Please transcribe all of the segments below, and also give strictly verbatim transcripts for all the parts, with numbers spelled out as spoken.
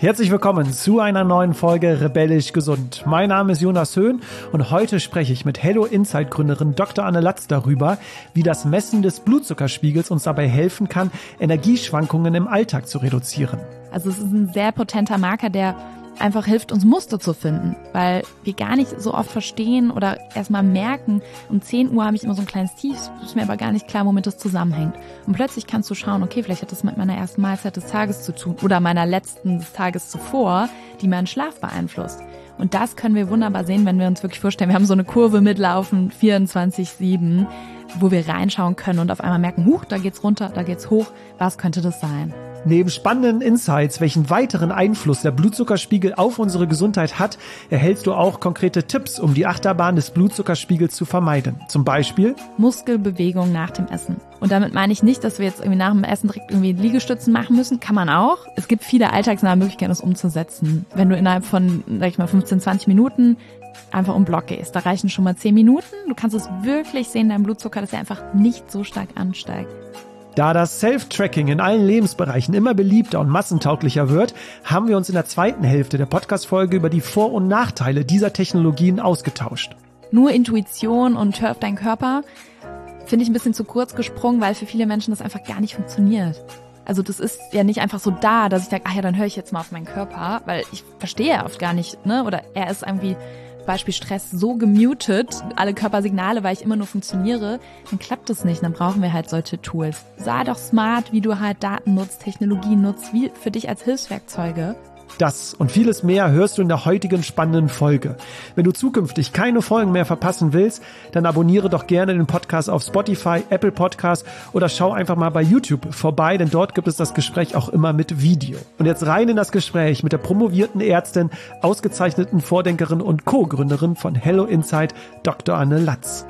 Herzlich willkommen zu einer neuen Folge Rebellisch Gesund. Mein Name ist Jonas Höhn und heute spreche ich mit Hello Insight Gründerin Doktor Anne Latz darüber, wie das Messen des Blutzuckerspiegels uns dabei helfen kann, Energieschwankungen im Alltag zu reduzieren. Also es ist ein sehr potenter Marker, der einfach hilft, uns Muster zu finden, weil wir gar nicht so oft verstehen oder erstmal merken, um zehn Uhr habe ich immer so ein kleines Tief, ist mir aber gar nicht klar, womit das zusammenhängt. Und plötzlich kannst du schauen, okay, vielleicht hat das mit meiner ersten Mahlzeit des Tages zu tun oder meiner letzten des Tages zuvor, die meinen Schlaf beeinflusst. Und das können wir wunderbar sehen, wenn wir uns wirklich vorstellen, wir haben so eine Kurve mitlaufen, vierundzwanzig sieben, wo wir reinschauen können und auf einmal merken, huch, da geht's runter, da geht's hoch, was könnte das sein? Neben spannenden Insights, welchen weiteren Einfluss der Blutzuckerspiegel auf unsere Gesundheit hat, erhältst du auch konkrete Tipps, um die Achterbahn des Blutzuckerspiegels zu vermeiden. Zum Beispiel Muskelbewegung nach dem Essen. Und damit meine ich nicht, dass wir jetzt irgendwie nach dem Essen direkt irgendwie Liegestützen machen müssen. Kann man auch. Es gibt viele alltagsnahe Möglichkeiten, das umzusetzen. Wenn du innerhalb von, sag ich mal, fünfzehn, zwanzig Minuten einfach um Block gehst, da reichen schon mal zehn Minuten. Du kannst es wirklich sehen, dein Blutzucker, dass er einfach nicht so stark ansteigt. Da das Self-Tracking in allen Lebensbereichen immer beliebter und massentauglicher wird, haben wir uns in der zweiten Hälfte der Podcast-Folge über die Vor- und Nachteile dieser Technologien ausgetauscht. Nur Intuition und hör auf deinen Körper finde ich ein bisschen zu kurz gesprungen, weil für viele Menschen das einfach gar nicht funktioniert. Also das ist ja nicht einfach so da, dass ich sage, ach ja, dann höre ich jetzt mal auf meinen Körper, weil ich verstehe ja oft gar nicht, ne? Oder er ist irgendwie Beispiel Stress so gemutet, alle Körpersignale, weil ich immer nur funktioniere, dann klappt das nicht. Dann brauchen wir halt solche Tools. Sei doch smart, wie du halt Daten nutzt, Technologien nutzt, wie für dich als Hilfswerkzeuge. Das und vieles mehr hörst du in der heutigen spannenden Folge. Wenn du zukünftig keine Folgen mehr verpassen willst, dann abonniere doch gerne den Podcast auf Spotify, Apple Podcasts oder schau einfach mal bei YouTube vorbei, denn dort gibt es das Gespräch auch immer mit Video. Und jetzt rein in das Gespräch mit der promovierten Ärztin, ausgezeichneten Vordenkerin und Co-Gründerin von Hello Insight, Doktor Anne Latz.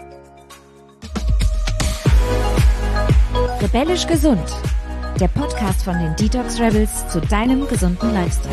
Rebellisch Gesund. Der Podcast von den Detox Rebels zu deinem gesunden Lifestyle.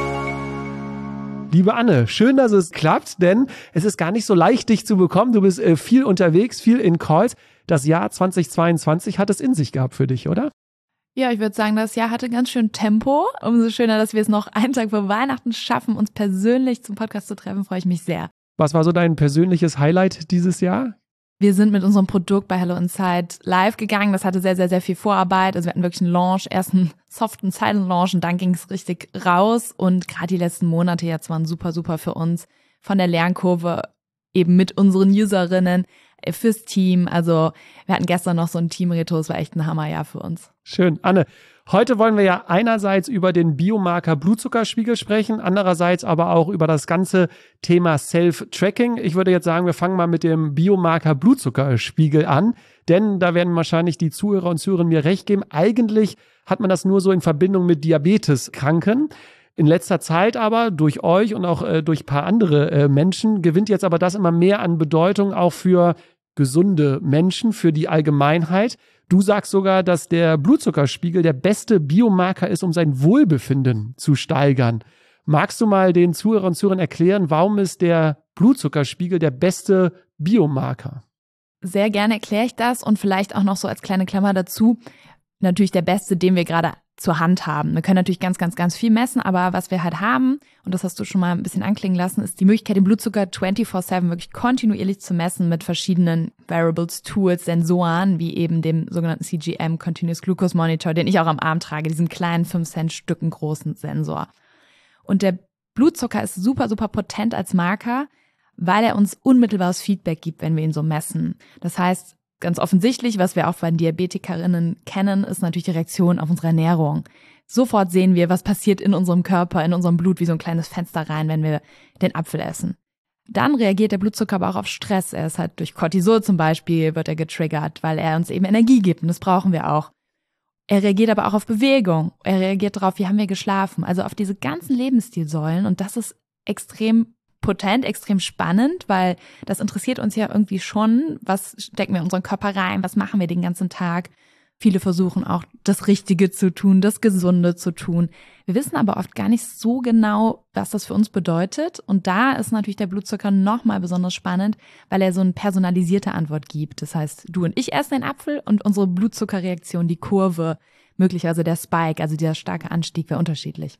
Liebe Anne, schön, dass es klappt, denn es ist gar nicht so leicht, dich zu bekommen. Du bist äh, viel unterwegs, viel in Calls. Das Jahr zweitausendzweiundzwanzig hat es in sich gehabt für dich, oder? Ja, ich würde sagen, das Jahr hatte ganz schön Tempo. Umso schöner, dass wir es noch einen Tag vor Weihnachten schaffen, uns persönlich zum Podcast zu treffen, freue ich mich sehr. Was war so dein persönliches Highlight dieses Jahr? Wir sind mit unserem Produkt bei Hello Insight live gegangen. Das hatte sehr, sehr, sehr viel Vorarbeit. Also wir hatten wirklich einen Launch, erst einen soften Silent Launch und dann ging es richtig raus. Und gerade die letzten Monate jetzt waren super, super für uns. Von der Lernkurve eben mit unseren Userinnen, fürs Team. Also wir hatten gestern noch so ein Team-Retro. Es war echt ein Hammerjahr für uns. Schön. Anne, heute wollen wir ja einerseits über den Biomarker Blutzuckerspiegel sprechen, andererseits aber auch über das ganze Thema Self-Tracking. Ich würde jetzt sagen, wir fangen mal mit dem Biomarker Blutzuckerspiegel an, denn da werden wahrscheinlich die Zuhörer und Zuhörerinnen mir recht geben. Eigentlich hat man das nur so in Verbindung mit Diabeteskranken. In letzter Zeit aber durch euch und auch äh, durch ein paar andere äh, Menschen gewinnt jetzt aber das immer mehr an Bedeutung auch für gesunde Menschen, für die Allgemeinheit. Du sagst sogar, dass der Blutzuckerspiegel der beste Biomarker ist, um sein Wohlbefinden zu steigern. Magst du mal den Zuhörern und Zuhörern erklären, warum ist der Blutzuckerspiegel der beste Biomarker? Sehr gerne erkläre ich das und vielleicht auch noch so als kleine Klammer dazu, natürlich der beste, den wir gerade zur Hand haben. Wir können natürlich ganz, ganz, ganz viel messen, aber was wir halt haben, und das hast du schon mal ein bisschen anklingen lassen, ist die Möglichkeit, den Blutzucker vierundzwanzig sieben wirklich kontinuierlich zu messen mit verschiedenen Variables, Tools, Sensoren, wie eben dem sogenannten C G M, Continuous Glucose Monitor, den ich auch am Arm trage, diesen kleinen fünf Cent Stücken großen Sensor. Und der Blutzucker ist super, super potent als Marker, weil er uns unmittelbares Feedback gibt, wenn wir ihn so messen. Das heißt, ganz offensichtlich, was wir auch von Diabetikerinnen kennen, ist natürlich die Reaktion auf unsere Ernährung. Sofort sehen wir, was passiert in unserem Körper, in unserem Blut, wie so ein kleines Fenster rein, wenn wir den Apfel essen. Dann reagiert der Blutzucker aber auch auf Stress. Er ist halt durch Cortisol zum Beispiel, wird er getriggert, weil er uns eben Energie gibt und das brauchen wir auch. Er reagiert aber auch auf Bewegung. Er reagiert darauf, wie haben wir geschlafen. Also auf diese ganzen Lebensstilsäulen und das ist extrem potent, extrem spannend, weil das interessiert uns ja irgendwie schon. Was stecken wir in unseren Körper rein? Was machen wir den ganzen Tag? Viele versuchen auch, das Richtige zu tun, das Gesunde zu tun. Wir wissen aber oft gar nicht so genau, was das für uns bedeutet. Und da ist natürlich der Blutzucker nochmal besonders spannend, weil er so eine personalisierte Antwort gibt. Das heißt, du und ich essen den Apfel und unsere Blutzuckerreaktion, die Kurve, möglicherweise der Spike, also dieser starke Anstieg, wäre unterschiedlich.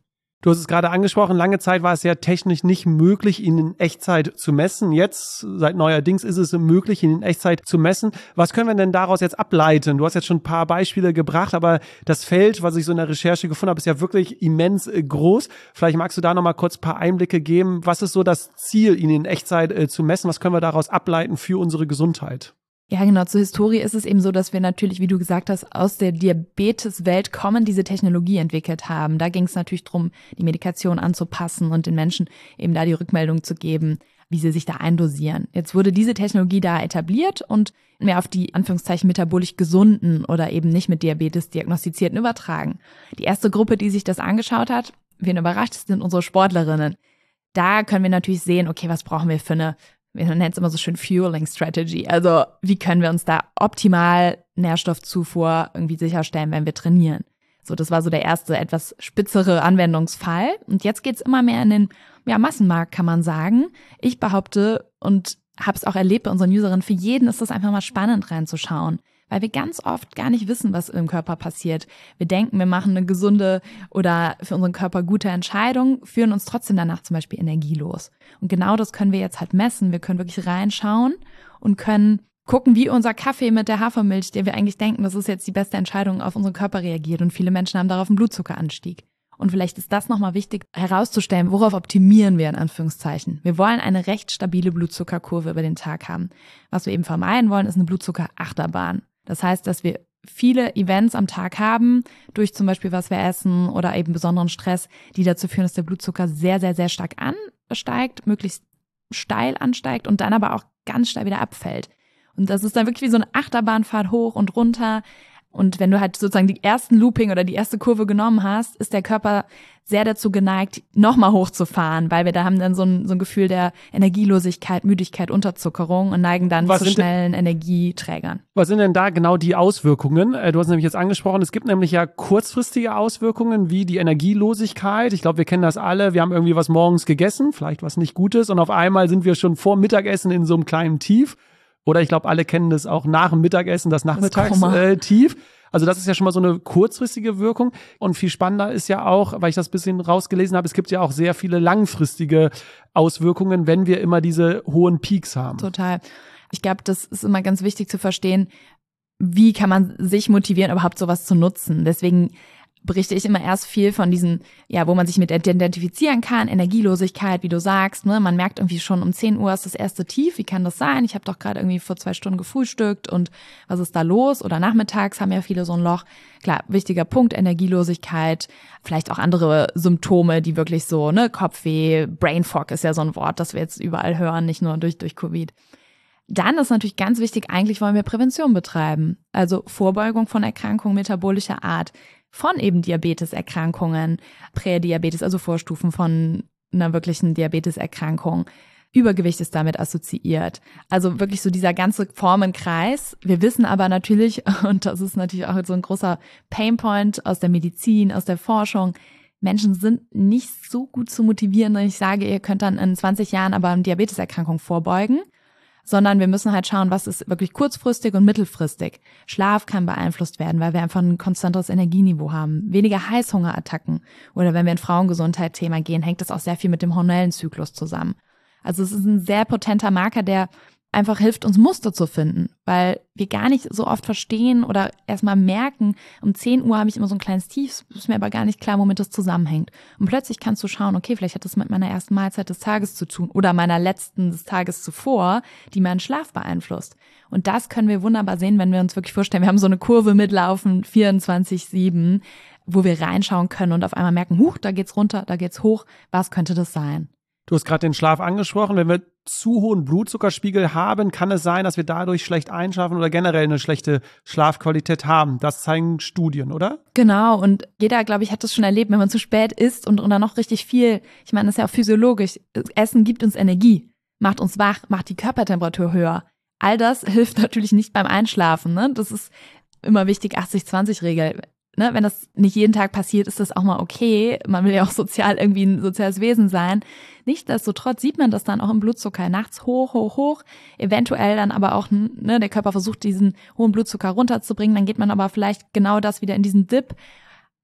Du hast es gerade angesprochen, lange Zeit war es ja technisch nicht möglich, ihn in Echtzeit zu messen. Jetzt, seit neuerdings, ist es möglich, ihn in Echtzeit zu messen. Was können wir denn daraus jetzt ableiten? Du hast jetzt schon ein paar Beispiele gebracht, aber das Feld, was ich so in der Recherche gefunden habe, ist ja wirklich immens äh, groß. Vielleicht magst du da nochmal kurz ein paar Einblicke geben. Was ist so das Ziel, ihn in Echtzeit äh, zu messen? Was können wir daraus ableiten für unsere Gesundheit? Ja, genau. Zur Historie ist es eben so, dass wir natürlich, wie du gesagt hast, aus der Diabeteswelt kommen, diese Technologie entwickelt haben. Da ging es natürlich darum, die Medikation anzupassen und den Menschen eben da die Rückmeldung zu geben, wie sie sich da eindosieren. Jetzt wurde diese Technologie da etabliert und mehr auf die Anführungszeichen metabolisch gesunden oder eben nicht mit Diabetes diagnostizierten übertragen. Die erste Gruppe, die sich das angeschaut hat, wen überrascht, sind unsere Sportlerinnen. Da können wir natürlich sehen, okay, was brauchen wir für eine, wir nennen es immer so schön Fueling Strategy. Also wie können wir uns da optimal Nährstoffzufuhr irgendwie sicherstellen, wenn wir trainieren. So, das war so der erste, etwas spitzere Anwendungsfall. Und jetzt geht's immer mehr in den ja, Massenmarkt, kann man sagen. Ich behaupte und habe es auch erlebt bei unseren Userinnen, für jeden ist das einfach mal spannend reinzuschauen. Weil wir ganz oft gar nicht wissen, was im Körper passiert. Wir denken, wir machen eine gesunde oder für unseren Körper gute Entscheidung, führen uns trotzdem danach zum Beispiel energielos. Und genau das können wir jetzt halt messen. Wir können wirklich reinschauen und können gucken, wie unser Kaffee mit der Hafermilch, der wir eigentlich denken, das ist jetzt die beste Entscheidung, auf unseren Körper reagiert. Und viele Menschen haben darauf einen Blutzuckeranstieg. Und vielleicht ist das nochmal wichtig herauszustellen, worauf optimieren wir in Anführungszeichen. Wir wollen eine recht stabile Blutzuckerkurve über den Tag haben. Was wir eben vermeiden wollen, ist eine Blutzuckerachterbahn. Das heißt, dass wir viele Events am Tag haben, durch zum Beispiel was wir essen oder eben besonderen Stress, die dazu führen, dass der Blutzucker sehr, sehr, sehr stark ansteigt, möglichst steil ansteigt und dann aber auch ganz steil wieder abfällt. Und das ist dann wirklich wie so eine Achterbahnfahrt hoch und runter. Und wenn du halt sozusagen die ersten Looping oder die erste Kurve genommen hast, ist der Körper sehr dazu geneigt, nochmal hochzufahren, weil wir da haben dann so ein, so ein Gefühl der Energielosigkeit, Müdigkeit, Unterzuckerung und neigen dann was zu schnellen denn, Energieträgern. Was sind denn da genau die Auswirkungen? Du hast nämlich jetzt angesprochen, es gibt nämlich ja kurzfristige Auswirkungen wie die Energielosigkeit. Ich glaube, wir kennen das alle. Wir haben irgendwie was morgens gegessen, vielleicht was nicht Gutes und auf einmal sind wir schon vor Mittagessen in so einem kleinen Tief. Oder ich glaube, alle kennen das auch nach dem Mittagessen, das Nachmittagstief. Äh, also das ist ja schon mal so eine kurzfristige Wirkung. Und viel spannender ist ja auch, weil ich das ein bisschen rausgelesen habe, es gibt ja auch sehr viele langfristige Auswirkungen, wenn wir immer diese hohen Peaks haben. Total. Ich glaube, das ist immer ganz wichtig zu verstehen, wie kann man sich motivieren, überhaupt sowas zu nutzen. Deswegen berichte ich immer erst viel von diesen, ja, wo man sich mit identifizieren kann, Energielosigkeit, wie du sagst, ne, man merkt irgendwie schon um zehn Uhr ist das erste Tief, wie kann das sein? Ich habe doch gerade irgendwie vor zwei Stunden gefrühstückt und was ist da los? Oder nachmittags haben ja viele so ein Loch. Klar, wichtiger Punkt, Energielosigkeit, vielleicht auch andere Symptome, die wirklich so, ne, Kopfweh, Brain Fog ist ja so ein Wort, das wir jetzt überall hören, nicht nur durch, durch Covid. Dann ist natürlich ganz wichtig, eigentlich wollen wir Prävention betreiben, also Vorbeugung von Erkrankungen metabolischer Art, von eben Diabeteserkrankungen, Prädiabetes, also Vorstufen von einer wirklichen Diabeteserkrankung. Übergewicht ist damit assoziiert. Also wirklich so dieser ganze Formenkreis. Wir wissen aber natürlich, und das ist natürlich auch so ein großer Painpoint aus der Medizin, aus der Forschung, Menschen sind nicht so gut zu motivieren, wenn ich sage, ihr könnt dann in zwanzig Jahren aber eine Diabeteserkrankung vorbeugen, sondern wir müssen halt schauen, was ist wirklich kurzfristig und mittelfristig. Schlaf kann beeinflusst werden, weil wir einfach ein konstanteres Energieniveau haben. Weniger Heißhungerattacken. Oder wenn wir in Frauengesundheit-Thema gehen, hängt das auch sehr viel mit dem hormonellen Zyklus zusammen. Also es ist ein sehr potenter Marker, der einfach hilft, uns Muster zu finden, weil wir gar nicht so oft verstehen oder erstmal merken, um zehn Uhr habe ich immer so ein kleines Tief, ist mir aber gar nicht klar, womit das zusammenhängt. Und plötzlich kannst du schauen, okay, vielleicht hat das mit meiner ersten Mahlzeit des Tages zu tun oder meiner letzten des Tages zuvor, die meinen Schlaf beeinflusst. Und das können wir wunderbar sehen, wenn wir uns wirklich vorstellen, wir haben so eine Kurve mitlaufen, vierundzwanzig sieben, wo wir reinschauen können und auf einmal merken, huch, da geht's runter, da geht's hoch, was könnte das sein? Du hast gerade den Schlaf angesprochen. Wenn wir zu hohen Blutzuckerspiegel haben, kann es sein, dass wir dadurch schlecht einschlafen oder generell eine schlechte Schlafqualität haben. Das zeigen Studien, oder? Genau. Und jeder, glaube ich, hat das schon erlebt, wenn man zu spät isst und, und dann noch richtig viel. Ich meine, das ist ja auch physiologisch. Essen gibt uns Energie, macht uns wach, macht die Körpertemperatur höher. All das hilft natürlich nicht beim Einschlafen, ne? Das ist immer wichtig, achtzig zwanzig Regel. Ne, wenn das nicht jeden Tag passiert, ist das auch mal okay. Man will ja auch sozial irgendwie ein soziales Wesen sein. Nichtsdestotrotz sieht man das dann auch im Blutzucker. Nachts hoch, hoch, hoch. Eventuell dann aber auch, ne, der Körper versucht, diesen hohen Blutzucker runterzubringen. Dann geht man aber vielleicht genau das wieder in diesen Dip.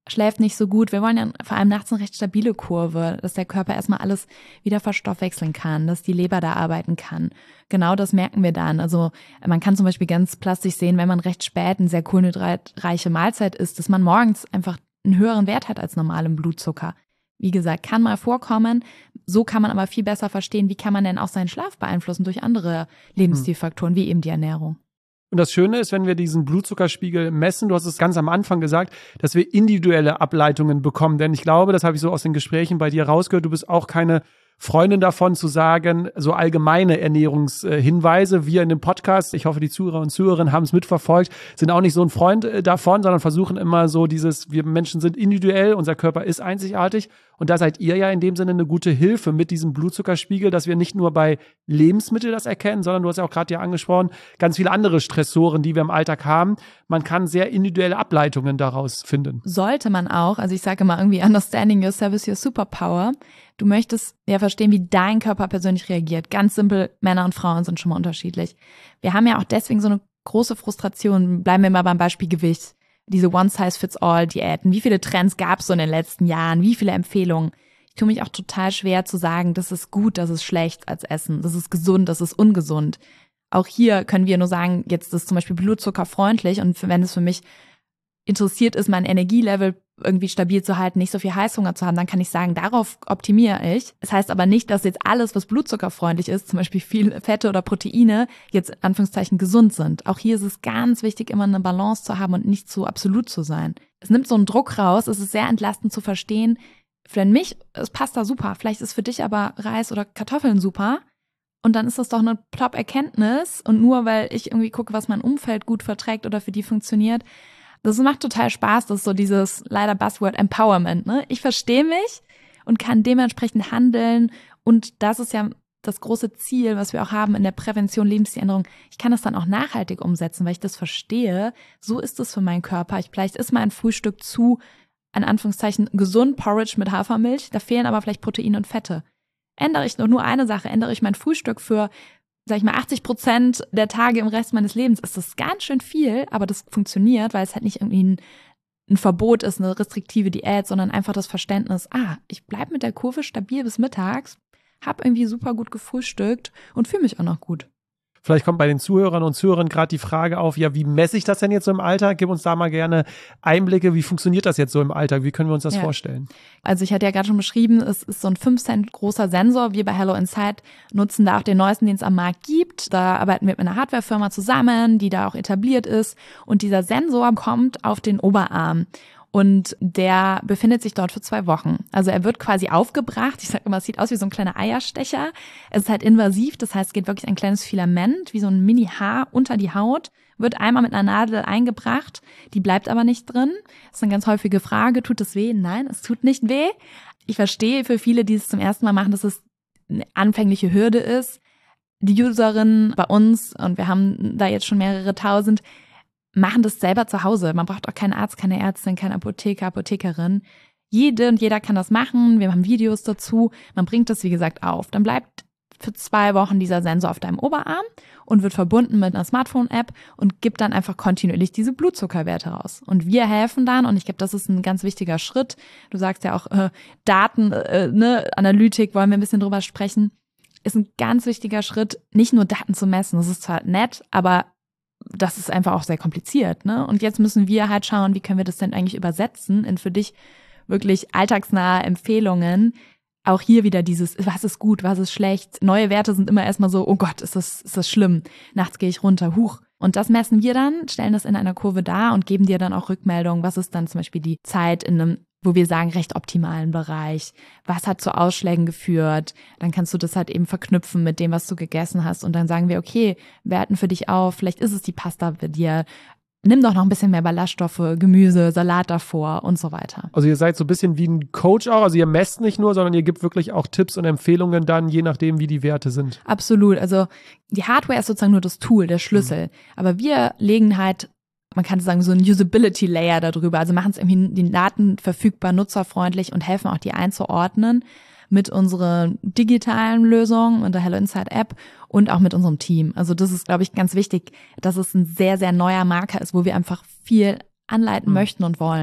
schläft nicht so gut. Wir wollen ja vor allem nachts eine recht stabile Kurve, dass der Körper erstmal alles wieder verstoffwechseln kann, dass die Leber da arbeiten kann. Genau das merken wir dann. Also man kann zum Beispiel ganz plastisch sehen, wenn man recht spät eine sehr kohlenhydratreiche Mahlzeit isst, dass man morgens einfach einen höheren Wert hat als normalem Blutzucker. Wie gesagt, kann mal vorkommen. So kann man aber viel besser verstehen, wie kann man denn auch seinen Schlaf beeinflussen durch andere Lebensstilfaktoren, wie eben die Ernährung. Und das Schöne ist, wenn wir diesen Blutzuckerspiegel messen, du hast es ganz am Anfang gesagt, dass wir individuelle Ableitungen bekommen. Denn ich glaube, das habe ich so aus den Gesprächen bei dir rausgehört, du bist auch keine Freundin davon zu sagen, so allgemeine Ernährungshinweise. Wir in dem Podcast, ich hoffe, die Zuhörer und Zuhörerinnen haben es mitverfolgt, sind auch nicht so ein Freund davon, sondern versuchen immer so dieses, wir Menschen sind individuell, unser Körper ist einzigartig. Und da seid ihr ja in dem Sinne eine gute Hilfe mit diesem Blutzuckerspiegel, dass wir nicht nur bei Lebensmitteln das erkennen, sondern du hast ja auch gerade ja angesprochen, ganz viele andere Stressoren, die wir im Alltag haben. Man kann sehr individuelle Ableitungen daraus finden. Sollte man auch. Also ich sage immer irgendwie, understanding yourself is your superpower. Du möchtest ja verstehen, wie dein Körper persönlich reagiert. Ganz simpel, Männer und Frauen sind schon mal unterschiedlich. Wir haben ja auch deswegen so eine große Frustration. Bleiben wir mal beim Beispiel Gewicht. Diese One-Size-Fits-All-Diäten. Wie viele Trends gab es so in den letzten Jahren? Wie viele Empfehlungen? Ich tue mich auch total schwer zu sagen, das ist gut, das ist schlecht als Essen. Das ist gesund, das ist ungesund. Auch hier können wir nur sagen, jetzt ist zum Beispiel blutzuckerfreundlich und wenn es für mich interessiert ist, mein Energielevel irgendwie stabil zu halten, nicht so viel Heißhunger zu haben, dann kann ich sagen, darauf optimiere ich. Das heißt aber nicht, dass jetzt alles, was blutzuckerfreundlich ist, zum Beispiel viel Fette oder Proteine, jetzt in Anführungszeichen gesund sind. Auch hier ist es ganz wichtig, immer eine Balance zu haben und nicht zu absolut zu sein. Es nimmt so einen Druck raus, es ist sehr entlastend zu verstehen, für mich ist Pasta super, vielleicht ist für dich aber Reis oder Kartoffeln super. Und dann ist das doch eine Top-Erkenntnis und nur weil ich irgendwie gucke, was mein Umfeld gut verträgt oder für die funktioniert, das macht total Spaß, das ist so dieses leider Buzzword Empowerment, ne? Ich verstehe mich und kann dementsprechend handeln und das ist ja das große Ziel, was wir auch haben in der Prävention, Lebensstiländerung. Ich kann das dann auch nachhaltig umsetzen, weil ich das verstehe. So ist es für meinen Körper. Ich, vielleicht ist mein Frühstück zu, in Anführungszeichen, gesund Porridge mit Hafermilch, da fehlen aber vielleicht Proteine und Fette. Ändere ich nur, nur eine Sache, ändere ich mein Frühstück für, sag ich mal, achtzig Prozent der Tage im Rest meines Lebens, ist das ganz schön viel, aber das funktioniert, weil es halt nicht irgendwie ein, ein Verbot ist, eine restriktive Diät, sondern einfach das Verständnis, ah, ich bleibe mit der Kurve stabil bis mittags, habe irgendwie super gut gefrühstückt und fühle mich auch noch gut. Vielleicht kommt bei den Zuhörern und Zuhörern gerade die Frage auf, ja, wie messe ich das denn jetzt so im Alltag? Gib uns da mal gerne Einblicke, wie funktioniert das jetzt so im Alltag? Wie können wir uns das ja. vorstellen? Also ich hatte ja gerade schon beschrieben, es ist so ein fünf Cent großer Sensor. Wir bei Hello Inside nutzen da auch den neuesten, den es am Markt gibt. Da arbeiten wir mit einer Hardwarefirma zusammen, die da auch etabliert ist. Und dieser Sensor kommt auf den Oberarm. Und der befindet sich dort für zwei Wochen. Also er wird quasi aufgebracht. Ich sage immer, es sieht aus wie so ein kleiner Eierstecher. Es ist halt invasiv, das heißt, es geht wirklich ein kleines Filament, wie so ein Mini-Haar unter die Haut, wird einmal mit einer Nadel eingebracht. Die bleibt aber nicht drin. Das ist eine ganz häufige Frage. Tut es weh? Nein, es tut nicht weh. Ich verstehe für viele, die es zum ersten Mal machen, dass es eine anfängliche Hürde ist. Die Userinnen bei uns, und wir haben da jetzt schon mehrere tausend, machen das selber zu Hause. Man braucht auch keinen Arzt, keine Ärztin, keine Apotheker, Apothekerin. Jede und jeder kann das machen. Wir haben Videos dazu. Man bringt das, wie gesagt, auf. Dann bleibt für zwei Wochen dieser Sensor auf deinem Oberarm und wird verbunden mit einer Smartphone-App und gibt dann einfach kontinuierlich diese Blutzuckerwerte raus. Und wir helfen dann, und ich glaube, das ist ein ganz wichtiger Schritt. Du sagst ja auch, äh, Daten, äh, ne, Analytik, wollen wir ein bisschen drüber sprechen. Ist ein ganz wichtiger Schritt, nicht nur Daten zu messen. Das ist zwar nett, aber das ist einfach auch sehr kompliziert, ne? Und jetzt müssen wir halt schauen, wie können wir das denn eigentlich übersetzen in für dich wirklich alltagsnahe Empfehlungen. Auch hier wieder dieses, was ist gut, was ist schlecht. Neue Werte sind immer erstmal so, oh Gott, ist das, ist das schlimm. Nachts gehe ich runter, huch. Und das messen wir dann, stellen das in einer Kurve dar und geben dir dann auch Rückmeldungen. Was ist dann zum Beispiel die Zeit in einem, wo wir sagen, recht optimalen Bereich? Was hat zu Ausschlägen geführt? Dann kannst du das halt eben verknüpfen mit dem, was du gegessen hast. Und dann sagen wir, okay, wir halten für dich auf, vielleicht ist es die Pasta bei dir. Nimm doch noch ein bisschen mehr Ballaststoffe, Gemüse, Salat davor und so weiter. Also ihr seid so ein bisschen wie ein Coach auch, also ihr messt nicht nur, sondern ihr gebt wirklich auch Tipps und Empfehlungen dann, je nachdem, wie die Werte sind. Absolut, also die Hardware ist sozusagen nur das Tool, der Schlüssel. Mhm. Aber wir legen halt, man kann sagen, so ein Usability-Layer darüber, also machen es irgendwie die Daten verfügbar, nutzerfreundlich und helfen auch, die einzuordnen mit unserer digitalen Lösung und der Hello Inside App und auch mit unserem Team. Also das ist, glaube ich, ganz wichtig, dass es ein sehr, sehr neuer Marker ist, wo wir einfach viel anleiten mhm. möchten und wollen.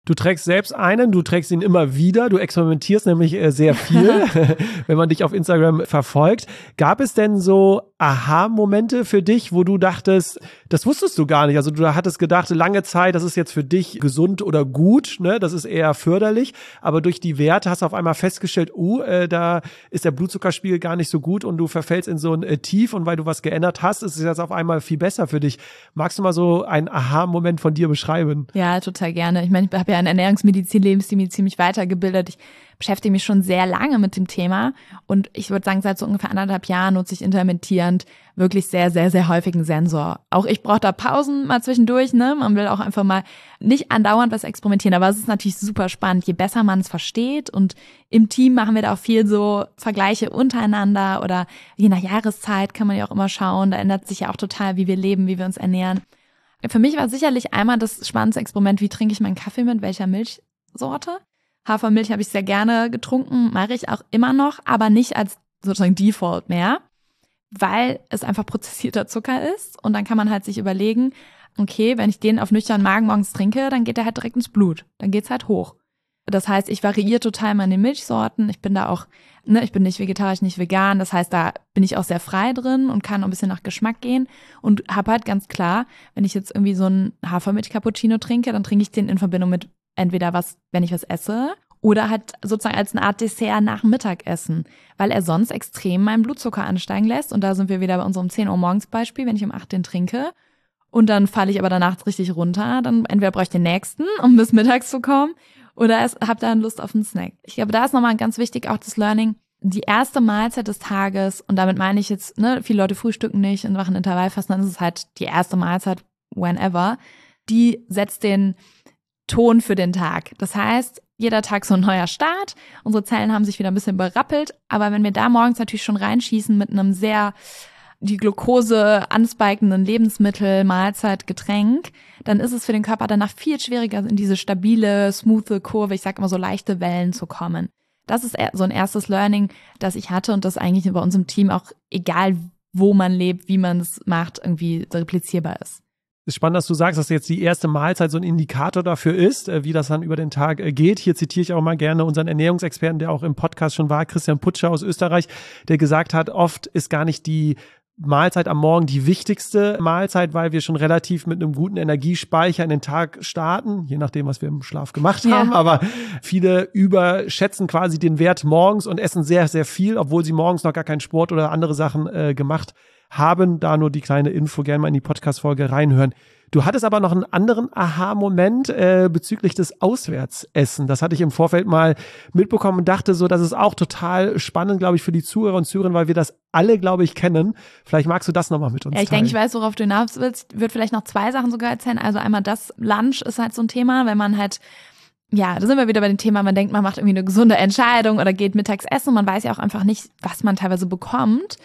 Du trägst selbst einen, du trägst ihn immer wieder, du experimentierst nämlich äh, sehr viel, wenn man dich auf Instagram verfolgt. Gab es denn so Aha-Momente für dich, wo du dachtest, das wusstest du gar nicht, also du hattest gedacht, lange Zeit, das ist jetzt für dich gesund oder gut, ne, das ist eher förderlich, aber durch die Werte hast du auf einmal festgestellt, uh, äh, da ist der Blutzuckerspiegel gar nicht so gut und du verfällst in so ein äh, Tief und weil du was geändert hast, ist es jetzt auf einmal viel besser für dich. Magst du mal so einen Aha-Moment von dir beschreiben? Ja, total gerne. Ich meine, ich habe ja in Ernährungsmedizin, Lebensstil ziemlich weitergebildet. Ich beschäftige mich schon sehr lange mit dem Thema und ich würde sagen, seit so ungefähr anderthalb Jahren nutze ich intermittierend wirklich sehr, sehr, sehr häufig einen Sensor. Auch ich brauche da Pausen mal zwischendurch, ne? Man will auch einfach mal nicht andauernd was experimentieren, aber es ist natürlich super spannend, je besser man es versteht und im Team machen wir da auch viel so Vergleiche untereinander oder je nach Jahreszeit kann man ja auch immer schauen, da ändert sich ja auch total, wie wir leben, wie wir uns ernähren. Für mich war sicherlich einmal das spannendste Experiment, wie trinke ich meinen Kaffee mit welcher Milchsorte? Hafermilch habe ich sehr gerne getrunken, mache ich auch immer noch, aber nicht als sozusagen Default mehr, weil es einfach prozessierter Zucker ist und dann kann man halt sich überlegen, okay, wenn ich den auf nüchternen Magen morgens trinke, dann geht der halt direkt ins Blut, dann geht's halt hoch. Das heißt, ich variiere total meine Milchsorten, ich bin da auch, ne, ich bin nicht vegetarisch, nicht vegan, das heißt, da bin ich auch sehr frei drin und kann ein bisschen nach Geschmack gehen und habe halt ganz klar, wenn ich jetzt irgendwie so einen Hafermilch-Cappuccino trinke, dann trinke ich den in Verbindung mit entweder was, wenn ich was esse, oder halt sozusagen als eine Art Dessert nach dem Mittagessen, weil er sonst extrem meinen Blutzucker ansteigen lässt. Und da sind wir wieder bei unserem zehn Uhr morgens Beispiel, wenn ich um acht den trinke und dann falle ich aber danach richtig runter, dann entweder brauche ich den nächsten, um bis mittags zu kommen, oder habe dann Lust auf einen Snack. Ich glaube, da ist nochmal ganz wichtig auch das Learning, die erste Mahlzeit des Tages, und damit meine ich jetzt, ne, viele Leute frühstücken nicht und machen Intervallfasten, dann ist es halt die erste Mahlzeit, whenever, die setzt den Ton für den Tag. Das heißt, jeder Tag so ein neuer Start. Unsere Zellen haben sich wieder ein bisschen berappelt. Aber wenn wir da morgens natürlich schon reinschießen mit einem sehr die Glucose anspikenden Lebensmittel, Mahlzeit, Getränk, dann ist es für den Körper danach viel schwieriger, in diese stabile, smoothe Kurve, ich sag immer so leichte Wellen zu kommen. Das ist so ein erstes Learning, das ich hatte und das eigentlich bei uns im Team auch, egal wo man lebt, wie man es macht, irgendwie replizierbar ist. Es ist spannend, dass du sagst, dass jetzt die erste Mahlzeit so ein Indikator dafür ist, wie das dann über den Tag geht. Hier zitiere ich auch mal gerne unseren Ernährungsexperten, der auch im Podcast schon war, Christian Putscher aus Österreich, der gesagt hat, oft ist gar nicht die Mahlzeit am Morgen die wichtigste Mahlzeit, weil wir schon relativ mit einem guten Energiespeicher in den Tag starten, je nachdem, was wir im Schlaf gemacht haben. Ja. Aber viele überschätzen quasi den Wert morgens und essen sehr, sehr viel, obwohl sie morgens noch gar keinen Sport oder andere Sachen äh, gemacht haben. Da nur die kleine Info, gerne mal in die Podcast-Folge reinhören. Du hattest aber noch einen anderen Aha-Moment äh, bezüglich des Auswärtsessen. Das hatte ich im Vorfeld mal mitbekommen und dachte so, das ist auch total spannend, glaube ich, für die Zuhörer und Zuhörerinnen, weil wir das alle, glaube ich, kennen. Vielleicht magst du das nochmal mit uns teilen. Ja, ich denke, ich weiß, worauf du hinaus willst. Ich würde vielleicht noch zwei Sachen sogar erzählen. Also einmal das Lunch ist halt so ein Thema, wenn man halt, ja, da sind wir wieder bei dem Thema, man denkt, man macht irgendwie eine gesunde Entscheidung oder geht mittags essen und man weiß ja auch einfach nicht, was man teilweise bekommt.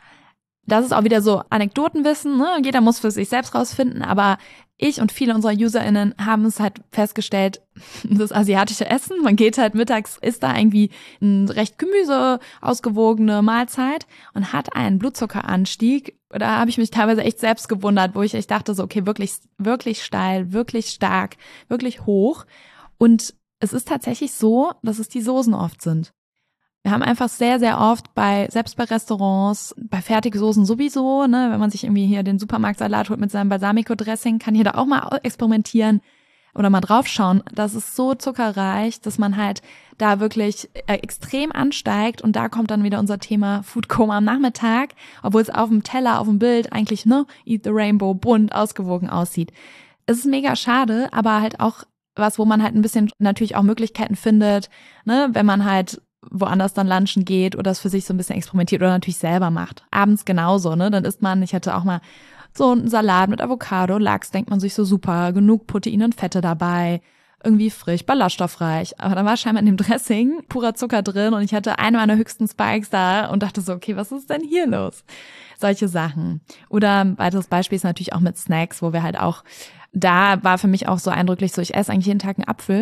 Das ist auch wieder so Anekdotenwissen, ne? Jeder muss für sich selbst rausfinden, aber ich und viele unserer UserInnen haben es halt festgestellt, das asiatische Essen, man geht halt mittags, isst da irgendwie eine recht Gemüse ausgewogene Mahlzeit und hat einen Blutzuckeranstieg. Da habe ich mich teilweise echt selbst gewundert, wo ich echt dachte so, okay, wirklich, wirklich steil, wirklich stark, wirklich hoch. Und es ist tatsächlich so, dass es die Soßen oft sind. Wir haben einfach sehr, sehr oft bei, selbst bei Restaurants, bei Fertigsoßen sowieso, ne, wenn man sich irgendwie hier den Supermarktsalat holt mit seinem Balsamico-Dressing, kann jeder auch mal experimentieren oder mal draufschauen. Das ist so zuckerreich, dass man halt da wirklich äh, extrem ansteigt und da kommt dann wieder unser Thema Foodcoma am Nachmittag, obwohl es auf dem Teller, auf dem Bild eigentlich, ne, Eat the Rainbow, bunt, ausgewogen aussieht. Es ist mega schade, aber halt auch was, wo man halt ein bisschen natürlich auch Möglichkeiten findet, ne, wenn man halt woanders dann lunchen geht oder es für sich so ein bisschen experimentiert oder natürlich selber macht. Abends genauso, ne? Dann isst man, ich hatte auch mal so einen Salat mit Avocado, Lachs, denkt man sich so super, genug Proteine und Fette dabei, irgendwie frisch, ballaststoffreich. Aber da war scheinbar in dem Dressing purer Zucker drin und ich hatte eine meiner höchsten Spikes da und dachte so, okay, was ist denn hier los? Solche Sachen. Oder ein weiteres Beispiel ist natürlich auch mit Snacks, wo wir halt auch, da war für mich auch so eindrücklich so, ich esse eigentlich jeden Tag einen Apfel.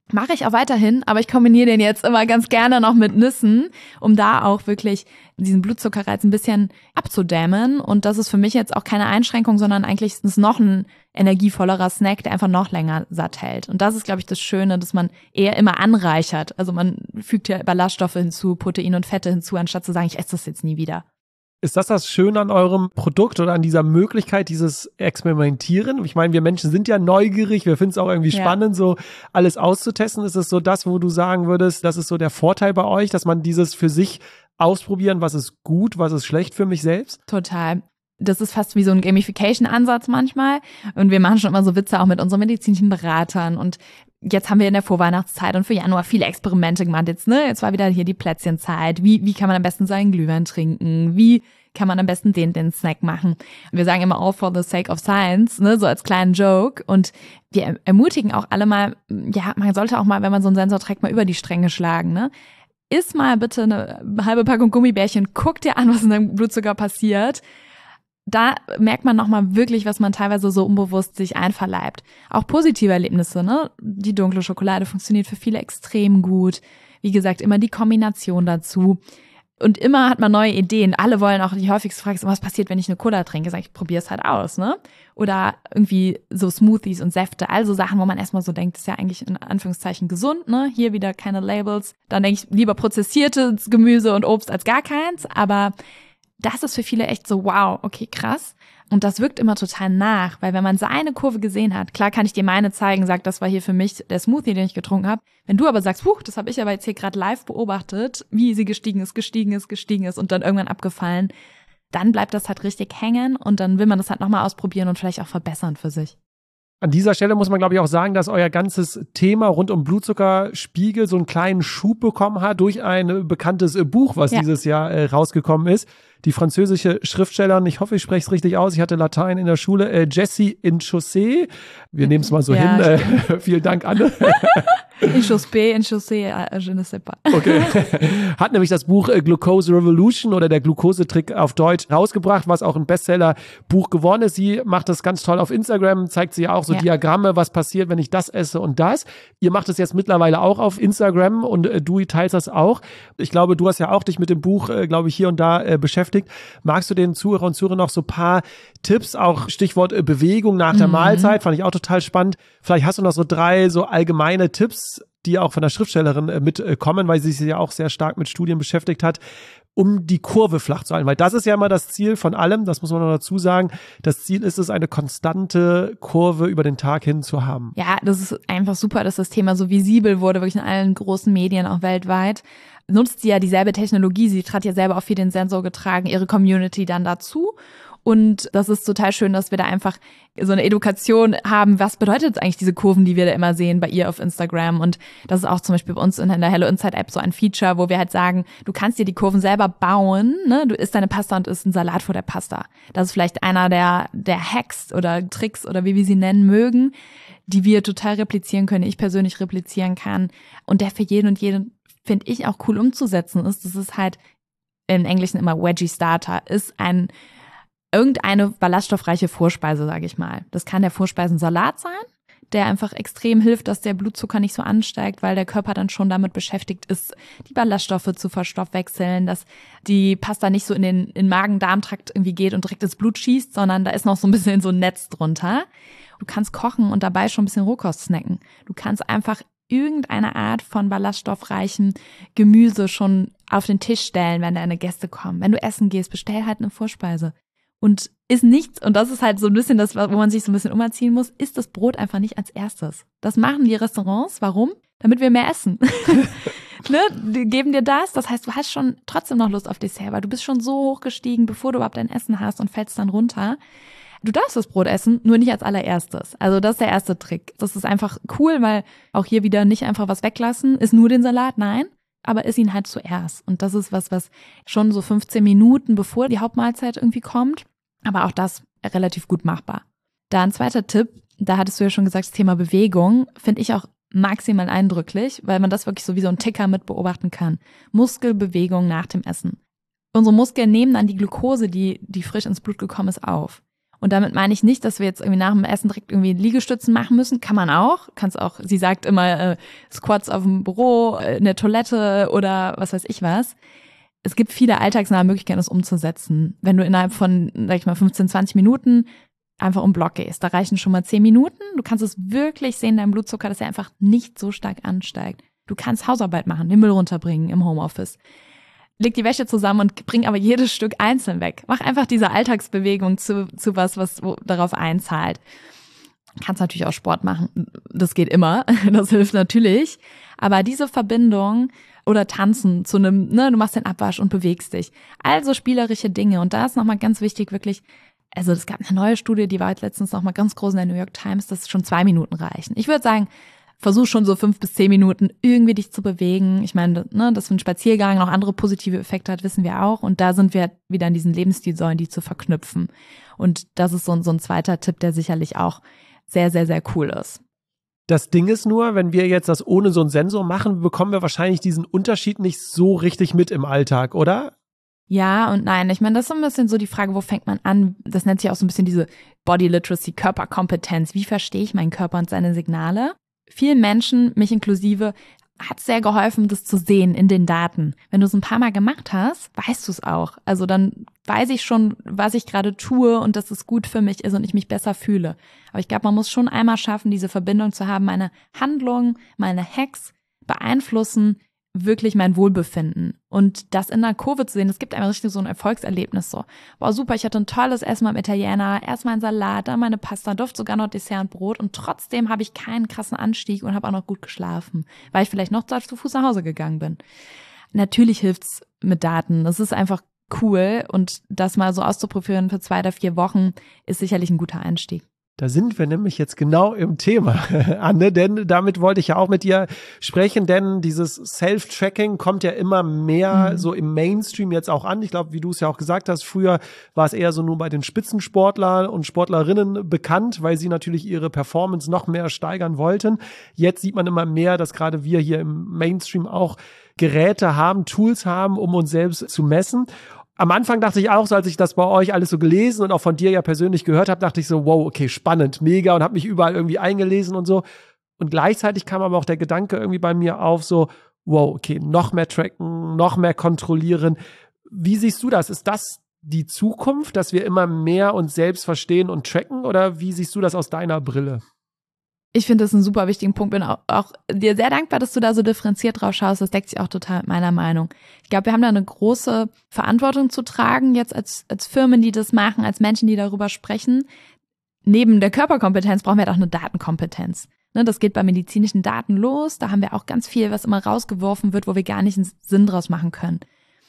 Mache ich auch weiterhin, aber ich kombiniere den jetzt immer ganz gerne noch mit Nüssen, um da auch wirklich diesen Blutzuckerreiz ein bisschen abzudämmen. Und das ist für mich jetzt auch keine Einschränkung, sondern eigentlich ist es noch ein energievollerer Snack, der einfach noch länger satt hält. Und das ist, glaube ich, das Schöne, dass man eher immer anreichert. Also man fügt ja Ballaststoffe hinzu, Proteine und Fette hinzu, anstatt zu sagen, ich esse das jetzt nie wieder. Ist das das Schöne an eurem Produkt oder an dieser Möglichkeit, dieses Experimentieren? Ich meine, wir Menschen sind ja neugierig, wir finden es auch irgendwie ja. spannend, so alles auszutesten. Ist es so das, wo du sagen würdest, das ist so der Vorteil bei euch, dass man dieses für sich ausprobieren, was ist gut, was ist schlecht für mich selbst? Total. Das ist fast wie so ein Gamification-Ansatz manchmal. Und wir machen schon immer so Witze auch mit unseren medizinischen Beratern. Und jetzt haben wir in der Vorweihnachtszeit und für Januar viele Experimente gemacht. Jetzt, ne, jetzt war wieder hier die Plätzchenzeit. Wie, wie kann man am besten seinen Glühwein trinken? Wie kann man am besten den, den Snack machen? Wir sagen immer all for the sake of science, ne, so als kleinen Joke. Und wir ermutigen auch alle mal, ja, man sollte auch mal, wenn man so einen Sensor trägt, mal über die Stränge schlagen, ne? Iss mal bitte eine halbe Packung Gummibärchen, guck dir an, was in deinem Blutzucker passiert. Da merkt man nochmal wirklich, was man teilweise so unbewusst sich einverleibt. Auch positive Erlebnisse, ne? Die dunkle Schokolade funktioniert für viele extrem gut. Wie gesagt, immer die Kombination dazu. Und immer hat man neue Ideen. Alle wollen auch, die häufigste Frage ist, was passiert, wenn ich eine Cola trinke? Sag ich, probiere es halt aus, ne? Oder irgendwie so Smoothies und Säfte, also Sachen, wo man erstmal so denkt, ist ja eigentlich in Anführungszeichen gesund, ne? Hier wieder keine Labels. Dann denke ich, lieber prozessiertes Gemüse und Obst als gar keins, aber das ist für viele echt so, wow, okay, krass. Und das wirkt immer total nach, weil wenn man seine Kurve gesehen hat, klar kann ich dir meine zeigen, sag, das war hier für mich der Smoothie, den ich getrunken habe. Wenn du aber sagst, huch, das habe ich aber jetzt hier gerade live beobachtet, wie sie gestiegen ist, gestiegen ist, gestiegen ist und dann irgendwann abgefallen, dann bleibt das halt richtig hängen und dann will man das halt nochmal ausprobieren und vielleicht auch verbessern für sich. An dieser Stelle muss man, glaube ich, auch sagen, dass euer ganzes Thema rund um Blutzuckerspiegel so einen kleinen Schub bekommen hat durch ein bekanntes Buch, was ja. dieses Jahr äh, rausgekommen ist. Die französische Schriftstellerin, ich hoffe, ich spreche es richtig aus, ich hatte Latein in der Schule, äh, Jessie Inchaussée. Wir nehmen es mal so ja, hin. Äh, vielen Dank, Anne. Inchaussée, Inchaussée, je ne sais pas. Okay. Hat nämlich das Buch äh, Glucose Revolution oder der Glukosetrick auf Deutsch rausgebracht, was auch ein Bestseller-Buch geworden ist. Sie macht das ganz toll auf Instagram, zeigt sie ja auch so ja. Diagramme, was passiert, wenn ich das esse und das. Ihr macht es jetzt mittlerweile auch auf Instagram und äh, du teilst das auch. Ich glaube, du hast ja auch dich mit dem Buch, äh, glaube ich, hier und da äh, beschäftigt. Magst du den Zuhörer und Zuhörern noch so ein paar Tipps, auch Stichwort äh, Bewegung nach der mhm. Mahlzeit, fand ich auch total spannend. Vielleicht hast du noch so drei so allgemeine Tipps, die auch von der Schriftstellerin äh, mitkommen, weil sie sich ja auch sehr stark mit Studien beschäftigt hat, um die Kurve flach zu halten. Weil das ist ja immer das Ziel von allem, das muss man noch dazu sagen. Das Ziel ist es, eine konstante Kurve über den Tag hin zu haben. Ja, das ist einfach super, dass das Thema so visibel wurde, wirklich in allen großen Medien, auch weltweit. Nutzt sie ja dieselbe Technologie, sie hat ja selber auch viel den Sensor getragen, ihre Community dann dazu. Und das ist total schön, dass wir da einfach so eine Edukation haben. Was bedeutet eigentlich diese Kurven, die wir da immer sehen bei ihr auf Instagram? Und das ist auch zum Beispiel bei uns in der Hello Inside App so ein Feature, wo wir halt sagen, du kannst dir die Kurven selber bauen. Ne? Du isst deine Pasta und isst einen Salat vor der Pasta. Das ist vielleicht einer der, der Hacks oder Tricks oder wie wir sie nennen mögen, die wir total replizieren können, ich persönlich replizieren kann. Und der für jeden und jeden, finde ich, auch cool umzusetzen ist. Das ist halt im Englischen immer Veggie Starter, ist ein irgendeine ballaststoffreiche Vorspeise, sage ich mal. Das kann der Vorspeisensalat sein, der einfach extrem hilft, dass der Blutzucker nicht so ansteigt, weil der Körper dann schon damit beschäftigt ist, die Ballaststoffe zu verstoffwechseln, dass die Pasta nicht so in den, in den Magen-Darm-Trakt irgendwie geht und direkt ins Blut schießt, sondern da ist noch so ein bisschen so ein Netz drunter. Du kannst kochen und dabei schon ein bisschen Rohkost snacken. Du kannst einfach irgendeine Art von ballaststoffreichem Gemüse schon auf den Tisch stellen, wenn deine Gäste kommen. Wenn du essen gehst, bestell halt eine Vorspeise. Und ist nichts, und das ist halt so ein bisschen das, wo man sich so ein bisschen umerziehen muss, ist das Brot einfach nicht als erstes. Das machen die Restaurants. Warum? Damit wir mehr essen. Ne? Die geben dir das, das heißt, du hast schon trotzdem noch Lust auf Dessert, weil du bist schon so hochgestiegen, bevor du überhaupt dein Essen hast und fällst dann runter. Du darfst das Brot essen, nur nicht als allererstes. Also das ist der erste Trick. Das ist einfach cool, weil auch hier wieder nicht einfach was weglassen, ist nur den Salat, nein. Aber iss ihn halt zuerst. Und das ist was, was schon so fünfzehn Minuten bevor die Hauptmahlzeit irgendwie kommt. Aber auch das relativ gut machbar. Da ein zweiter Tipp, da hattest du ja schon gesagt, das Thema Bewegung, finde ich auch maximal eindrücklich, weil man das wirklich so wie so ein Ticker mit beobachten kann. Muskelbewegung nach dem Essen. Unsere Muskeln nehmen dann die Glucose, die, die frisch ins Blut gekommen ist, auf. Und damit meine ich nicht, dass wir jetzt irgendwie nach dem Essen direkt irgendwie Liegestützen machen müssen. Kann man auch. Kannst auch, sie sagt immer äh, Squats auf dem Büro, äh, in der Toilette oder was weiß ich was. Es gibt viele alltagsnahe Möglichkeiten, das umzusetzen. Wenn du innerhalb von, sag ich mal, fünfzehn, zwanzig Minuten einfach um Block gehst, da reichen schon mal zehn Minuten. Du kannst es wirklich sehen, dein Blutzucker, dass er einfach nicht so stark ansteigt. Du kannst Hausarbeit machen, den Müll runterbringen im Homeoffice. Leg die Wäsche zusammen und bring aber jedes Stück einzeln weg. Mach einfach diese Alltagsbewegung zu, zu was, was wo, darauf einzahlt. Kannst natürlich auch Sport machen. Das geht immer. Das hilft natürlich. Aber diese Verbindung oder tanzen zu einem, ne, du machst den Abwasch und bewegst dich. Also spielerische Dinge. Und da ist nochmal ganz wichtig, wirklich, also es gab eine neue Studie, die war jetzt letztens nochmal ganz groß in der New York Times, dass schon zwei Minuten reichen. Ich würde sagen, versuch schon so fünf bis zehn Minuten irgendwie dich zu bewegen. Ich meine, ne, dass ein Spaziergang noch andere positive Effekte hat, wissen wir auch. Und da sind wir wieder in diesen Lebensstilsäulen, die zu verknüpfen. Und das ist so, so ein zweiter Tipp, der sicherlich auch sehr, sehr, sehr cool ist. Das Ding ist nur, wenn wir jetzt das ohne so einen Sensor machen, bekommen wir wahrscheinlich diesen Unterschied nicht so richtig mit im Alltag, oder? Ja und nein. Ich meine, das ist so ein bisschen so die Frage, wo fängt man an? Das nennt sich auch so ein bisschen diese Body Literacy, Körperkompetenz. Wie verstehe ich meinen Körper und seine Signale? Vielen Menschen, mich inklusive, hat es sehr geholfen, das zu sehen in den Daten. Wenn du es ein paar Mal gemacht hast, weißt du es auch. Also dann weiß ich schon, was ich gerade tue und dass es gut für mich ist und ich mich besser fühle. Aber ich glaube, man muss schon einmal schaffen, diese Verbindung zu haben. Meine Handlungen, meine Hacks beeinflussen wirklich mein Wohlbefinden. Und das in der Kurve zu sehen, das gibt einem richtig so ein Erfolgserlebnis so. Boah, super, ich hatte ein tolles Essen beim Italiener, erst mein Salat, dann meine Pasta, durfte sogar noch Dessert und Brot und trotzdem habe ich keinen krassen Anstieg und habe auch noch gut geschlafen, weil ich vielleicht noch zu Fuß nach Hause gegangen bin. Natürlich hilft's mit Daten, das ist einfach cool und das mal so auszuprobieren für zwei oder vier Wochen ist sicherlich ein guter Einstieg. Da sind wir nämlich jetzt genau im Thema, Anne, denn damit wollte ich ja auch mit dir sprechen, denn dieses Self-Tracking kommt ja immer mehr mhm. so im Mainstream jetzt auch an. Ich glaube, wie du es ja auch gesagt hast, früher war es eher so nur bei den Spitzensportlern und Sportlerinnen bekannt, weil sie natürlich ihre Performance noch mehr steigern wollten. Jetzt sieht man immer mehr, dass gerade wir hier im Mainstream auch Geräte haben, Tools haben, um uns selbst zu messen. Am Anfang dachte ich auch so, als ich das bei euch alles so gelesen und auch von dir ja persönlich gehört habe, dachte ich so, wow, okay, spannend, mega und habe mich überall irgendwie eingelesen und so. Und gleichzeitig kam aber auch der Gedanke irgendwie bei mir auf so, wow, okay, noch mehr tracken, noch mehr kontrollieren. Wie siehst du das? Ist das die Zukunft, dass wir immer mehr uns selbst verstehen und tracken oder wie siehst du das aus deiner Brille? Ich finde das einen super wichtigen Punkt. Bin auch, auch dir sehr dankbar, dass du da so differenziert drauf schaust. Das deckt sich auch total mit meiner Meinung. Ich glaube, wir haben da eine große Verantwortung zu tragen, jetzt als, als Firmen, die das machen, als Menschen, die darüber sprechen. Neben der Körperkompetenz brauchen wir halt auch eine Datenkompetenz. Ne, das geht bei medizinischen Daten los. Da haben wir auch ganz viel, was immer rausgeworfen wird, wo wir gar nicht einen Sinn draus machen können.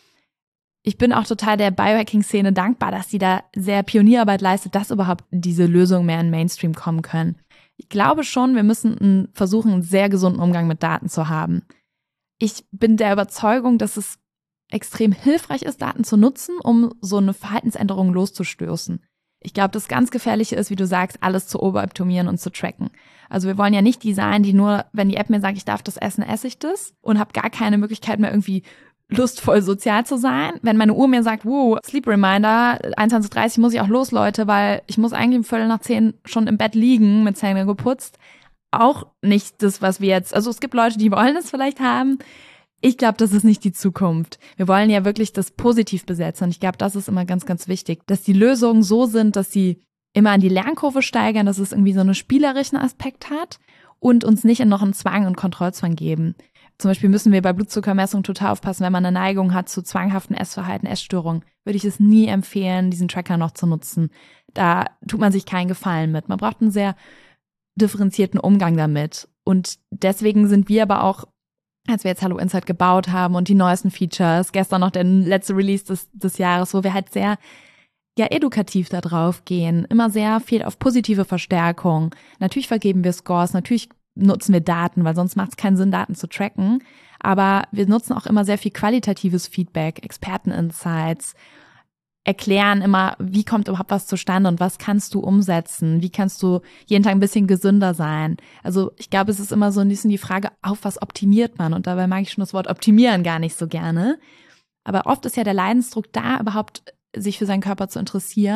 Ich bin auch total der Biohacking-Szene dankbar, dass sie da sehr Pionierarbeit leistet, dass überhaupt diese Lösungen mehr in den Mainstream kommen können. Ich glaube schon, wir müssen versuchen, einen sehr gesunden Umgang mit Daten zu haben. Ich bin der Überzeugung, dass es extrem hilfreich ist, Daten zu nutzen, um so eine Verhaltensänderung loszustoßen. Ich glaube, das ganz Gefährliche ist, wie du sagst, alles zu overoptimieren und zu tracken. Also wir wollen ja nicht die sein, die nur, wenn die App mir sagt, ich darf das essen, esse ich das und habe gar keine Möglichkeit mehr irgendwie lustvoll sozial zu sein. Wenn meine Uhr mir sagt, wow, Sleep Reminder, einundzwanzig Uhr dreißig muss ich auch los, Leute, weil ich muss eigentlich um Viertel nach zehn schon im Bett liegen, mit Zähne geputzt. Auch nicht das, was wir jetzt, also es gibt Leute, die wollen es vielleicht haben. Ich glaube, das ist nicht die Zukunft. Wir wollen ja wirklich das positiv besetzen und ich glaube, das ist immer ganz, ganz wichtig, dass die Lösungen so sind, dass sie immer an die Lernkurve steigern, dass es irgendwie so einen spielerischen Aspekt hat und uns nicht in noch einen Zwang und Kontrollzwang geben. Zum Beispiel müssen wir bei Blutzuckermessung total aufpassen, wenn man eine Neigung hat zu zwanghaften Essverhalten, Essstörungen, würde ich es nie empfehlen, diesen Tracker noch zu nutzen. Da tut man sich keinen Gefallen mit. Man braucht einen sehr differenzierten Umgang damit. Und deswegen sind wir aber auch, als wir jetzt Hallo Insight gebaut haben und die neuesten Features, gestern noch der letzte Release des, des Jahres, wo wir halt sehr ja edukativ da drauf gehen, immer sehr viel auf positive Verstärkung. Natürlich vergeben wir Scores, natürlich nutzen wir Daten, weil sonst macht es keinen Sinn, Daten zu tracken. Aber wir nutzen auch immer sehr viel qualitatives Feedback, Experten-Insights, erklären immer, wie kommt überhaupt was zustande und was kannst du umsetzen, wie kannst du jeden Tag ein bisschen gesünder sein. Also ich glaube, es ist immer so ein bisschen die Frage, auf was optimiert man? Und dabei mag ich schon das Wort optimieren gar nicht so gerne. Aber oft ist ja der Leidensdruck da, überhaupt sich für seinen Körper zu interessieren,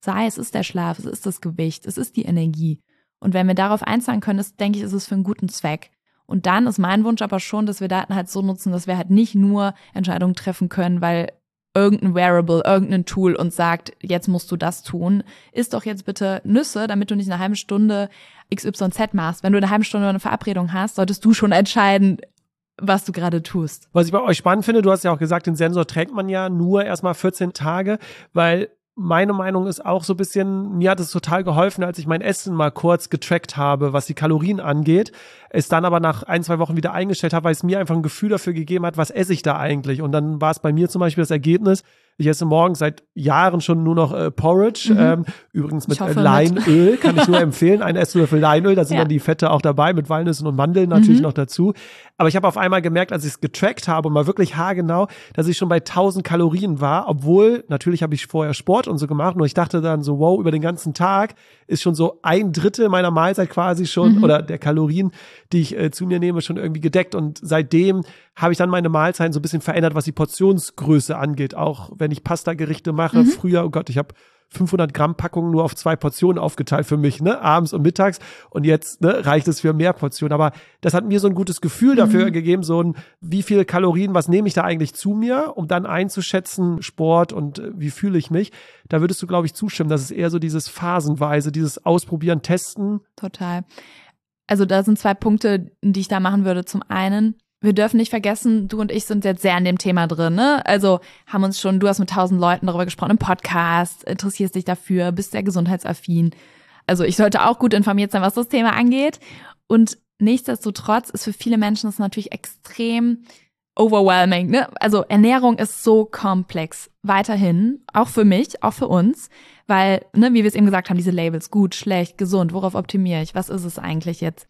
Sei es ist der Schlaf, es ist das Gewicht, es ist die Energie. Und wenn wir darauf einzahlen können, ist, denke ich, ist es für einen guten Zweck. Und dann ist mein Wunsch aber schon, dass wir Daten halt so nutzen, dass wir halt nicht nur Entscheidungen treffen können, weil irgendein Wearable, irgendein Tool uns sagt, jetzt musst du das tun. Iss doch jetzt bitte Nüsse, damit du nicht eine halbe Stunde X Y Z machst. Wenn du eine halbe Stunde eine Verabredung hast, solltest du schon entscheiden, was du gerade tust. Was ich bei euch spannend finde, du hast ja auch gesagt, den Sensor trägt man ja nur erstmal vierzehn Tage, weil meine Meinung ist auch so ein bisschen, mir hat es total geholfen, als ich mein Essen mal kurz getrackt habe, was die Kalorien angeht, es dann aber nach ein, zwei Wochen wieder eingestellt habe, weil es mir einfach ein Gefühl dafür gegeben hat, was esse ich da eigentlich? Und dann war es bei mir zum Beispiel das Ergebnis, ich esse morgens seit Jahren schon nur noch äh, Porridge, mhm. ähm, übrigens mit äh, Leinöl, mit. Kann ich nur empfehlen, ein Esslöffel Leinöl, da sind ja. dann die Fette auch dabei, mit Walnüssen und Mandeln natürlich mhm. noch dazu. Aber ich habe auf einmal gemerkt, als ich es getrackt habe und mal wirklich haargenau, dass ich schon bei tausend Kalorien war, obwohl, natürlich habe ich vorher Sport und so gemacht, nur ich dachte dann so, wow, über den ganzen Tag ist schon so ein Drittel meiner Mahlzeit quasi schon, mhm. oder der Kalorien, die ich äh, zu mir nehme, schon irgendwie gedeckt. Und seitdem habe ich dann meine Mahlzeiten so ein bisschen verändert, was die Portionsgröße angeht. Auch wenn ich Pasta-Gerichte mache, mhm. früher, oh Gott, ich habe fünfhundert Gramm Packungen nur auf zwei Portionen aufgeteilt für mich, ne, abends und mittags. Und jetzt, ne, reicht es für mehr Portionen. Aber das hat mir so ein gutes Gefühl dafür mhm. gegeben, so ein, wie viele Kalorien, was nehme ich da eigentlich zu mir, um dann einzuschätzen, Sport und äh, wie fühle ich mich. Da würdest du, glaube ich, zustimmen. Das ist eher so dieses phasenweise, dieses Ausprobieren, Testen. Total. Also da sind zwei Punkte, die ich da machen würde. Zum einen, wir dürfen nicht vergessen, du und ich sind jetzt sehr an dem Thema drin, ne? Also haben uns schon, du hast mit tausend Leuten darüber gesprochen im Podcast, interessierst dich dafür, bist sehr gesundheitsaffin. Also ich sollte auch gut informiert sein, was das Thema angeht. Und nichtsdestotrotz ist für viele Menschen das natürlich extrem overwhelming, ne? Also Ernährung ist so komplex. Weiterhin, auch für mich, auch für uns, weil, ne, wie wir es eben gesagt haben, diese Labels, gut, schlecht, gesund, worauf optimiere ich, was ist es eigentlich jetzt?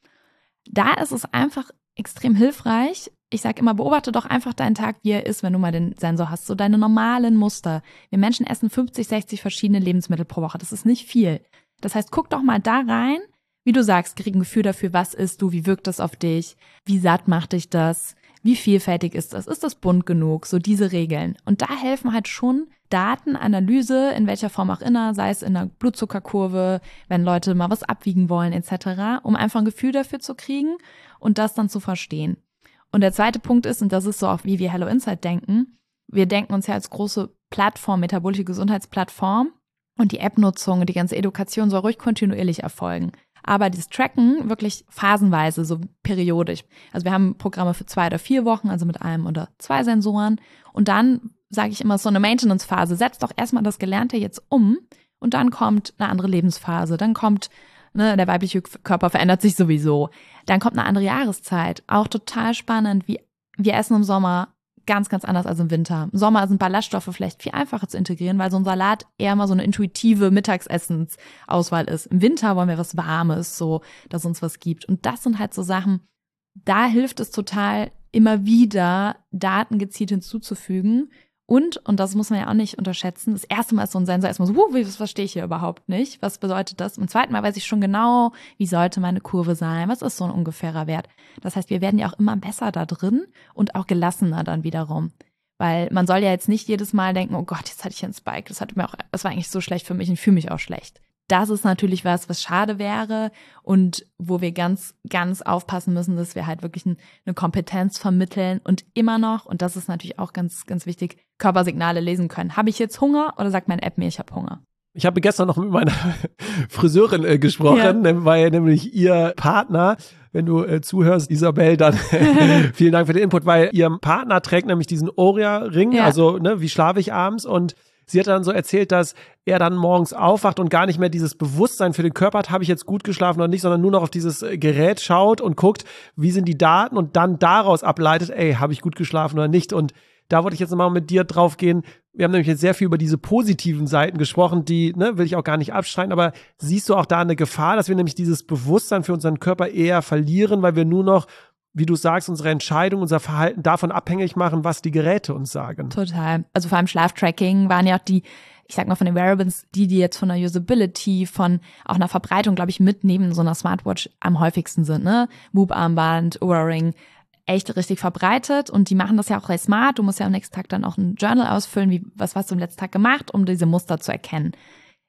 Da ist es einfach extrem hilfreich. Ich sage immer, beobachte doch einfach deinen Tag, wie er ist, wenn du mal den Sensor hast, so deine normalen Muster. Wir Menschen essen fünfzig, sechzig verschiedene Lebensmittel pro Woche, das ist nicht viel. Das heißt, guck doch mal da rein, wie du sagst, krieg ein Gefühl dafür, was isst du, wie wirkt das auf dich, wie satt macht dich das, wie vielfältig ist das, ist das bunt genug, so diese Regeln. Und da helfen halt schon Datenanalyse, in welcher Form auch immer, sei es in der Blutzuckerkurve, wenn Leute mal was abwiegen wollen et cetera, um einfach ein Gefühl dafür zu kriegen und das dann zu verstehen. Und der zweite Punkt ist, und das ist so auch, wie wir Hello Insight denken, wir denken uns ja als große Plattform, metabolische Gesundheitsplattform und die App-Nutzung und die ganze Education soll ruhig kontinuierlich erfolgen. Aber dieses Tracken wirklich phasenweise, so periodisch. Also wir haben Programme für zwei oder vier Wochen, also mit einem oder zwei Sensoren. Und dann sage ich immer, so eine Maintenance-Phase. Setz doch erstmal das Gelernte jetzt um und dann kommt eine andere Lebensphase. Dann kommt, ne, der weibliche Körper verändert sich sowieso. Dann kommt eine andere Jahreszeit. Auch total spannend, wie wir essen im Sommer ganz, ganz anders als im Winter. Im Sommer sind Ballaststoffe vielleicht viel einfacher zu integrieren, weil so ein Salat eher mal so eine intuitive Mittagsessensauswahl ist. Im Winter wollen wir was Warmes, so, dass uns was gibt. Und das sind halt so Sachen, da hilft es total, immer wieder Daten gezielt hinzuzufügen. Und, und das muss man ja auch nicht unterschätzen, das erste Mal ist so ein Sensor erstmal so, huh, das verstehe ich hier überhaupt nicht. Was bedeutet das? Und zweiten Mal weiß ich schon genau, wie sollte meine Kurve sein? Was ist so ein ungefährer Wert? Das heißt, wir werden ja auch immer besser da drin und auch gelassener dann wiederum. Weil man soll ja jetzt nicht jedes Mal denken, oh Gott, jetzt hatte ich einen Spike, das hat mir auch, das war eigentlich so schlecht für mich und fühle mich auch schlecht. Das ist natürlich was, was schade wäre und wo wir ganz, ganz aufpassen müssen, dass wir halt wirklich eine Kompetenz vermitteln und immer noch, und das ist natürlich auch ganz, ganz wichtig, Körpersignale lesen können. Habe ich jetzt Hunger oder sagt meine App mir, ich habe Hunger? Ich habe gestern noch mit meiner Friseurin äh, gesprochen, ja. weil nämlich ihr Partner, wenn du äh, zuhörst, Isabel, dann vielen Dank für den Input, weil ihr Partner trägt nämlich diesen Oura-Ring, ja. also ne, wie schlafe ich abends, und sie hat dann so erzählt, dass er dann morgens aufwacht und gar nicht mehr dieses Bewusstsein für den Körper hat, habe ich jetzt gut geschlafen oder nicht, sondern nur noch auf dieses Gerät schaut und guckt, wie sind die Daten und dann daraus ableitet, ey, habe ich gut geschlafen oder nicht. Und da wollte ich jetzt nochmal mit dir drauf gehen. Wir haben nämlich jetzt sehr viel über diese positiven Seiten gesprochen, die, ne, will ich auch gar nicht abstreiten, aber siehst du auch da eine Gefahr, dass wir nämlich dieses Bewusstsein für unseren Körper eher verlieren, weil wir nur noch, wie du sagst, unsere Entscheidung, unser Verhalten davon abhängig machen, was die Geräte uns sagen? Total. Also vor allem Schlaftracking waren ja auch die, ich sag mal von den Wearables, die, die jetzt von der Usability, von auch einer Verbreitung, glaube ich, mit neben so einer Smartwatch am häufigsten sind, ne? Whoop-Armband, Oura-Ring, echt richtig verbreitet und die machen das ja auch recht smart. Du musst ja am nächsten Tag dann auch ein Journal ausfüllen, wie was hast du am letzten Tag gemacht, um diese Muster zu erkennen.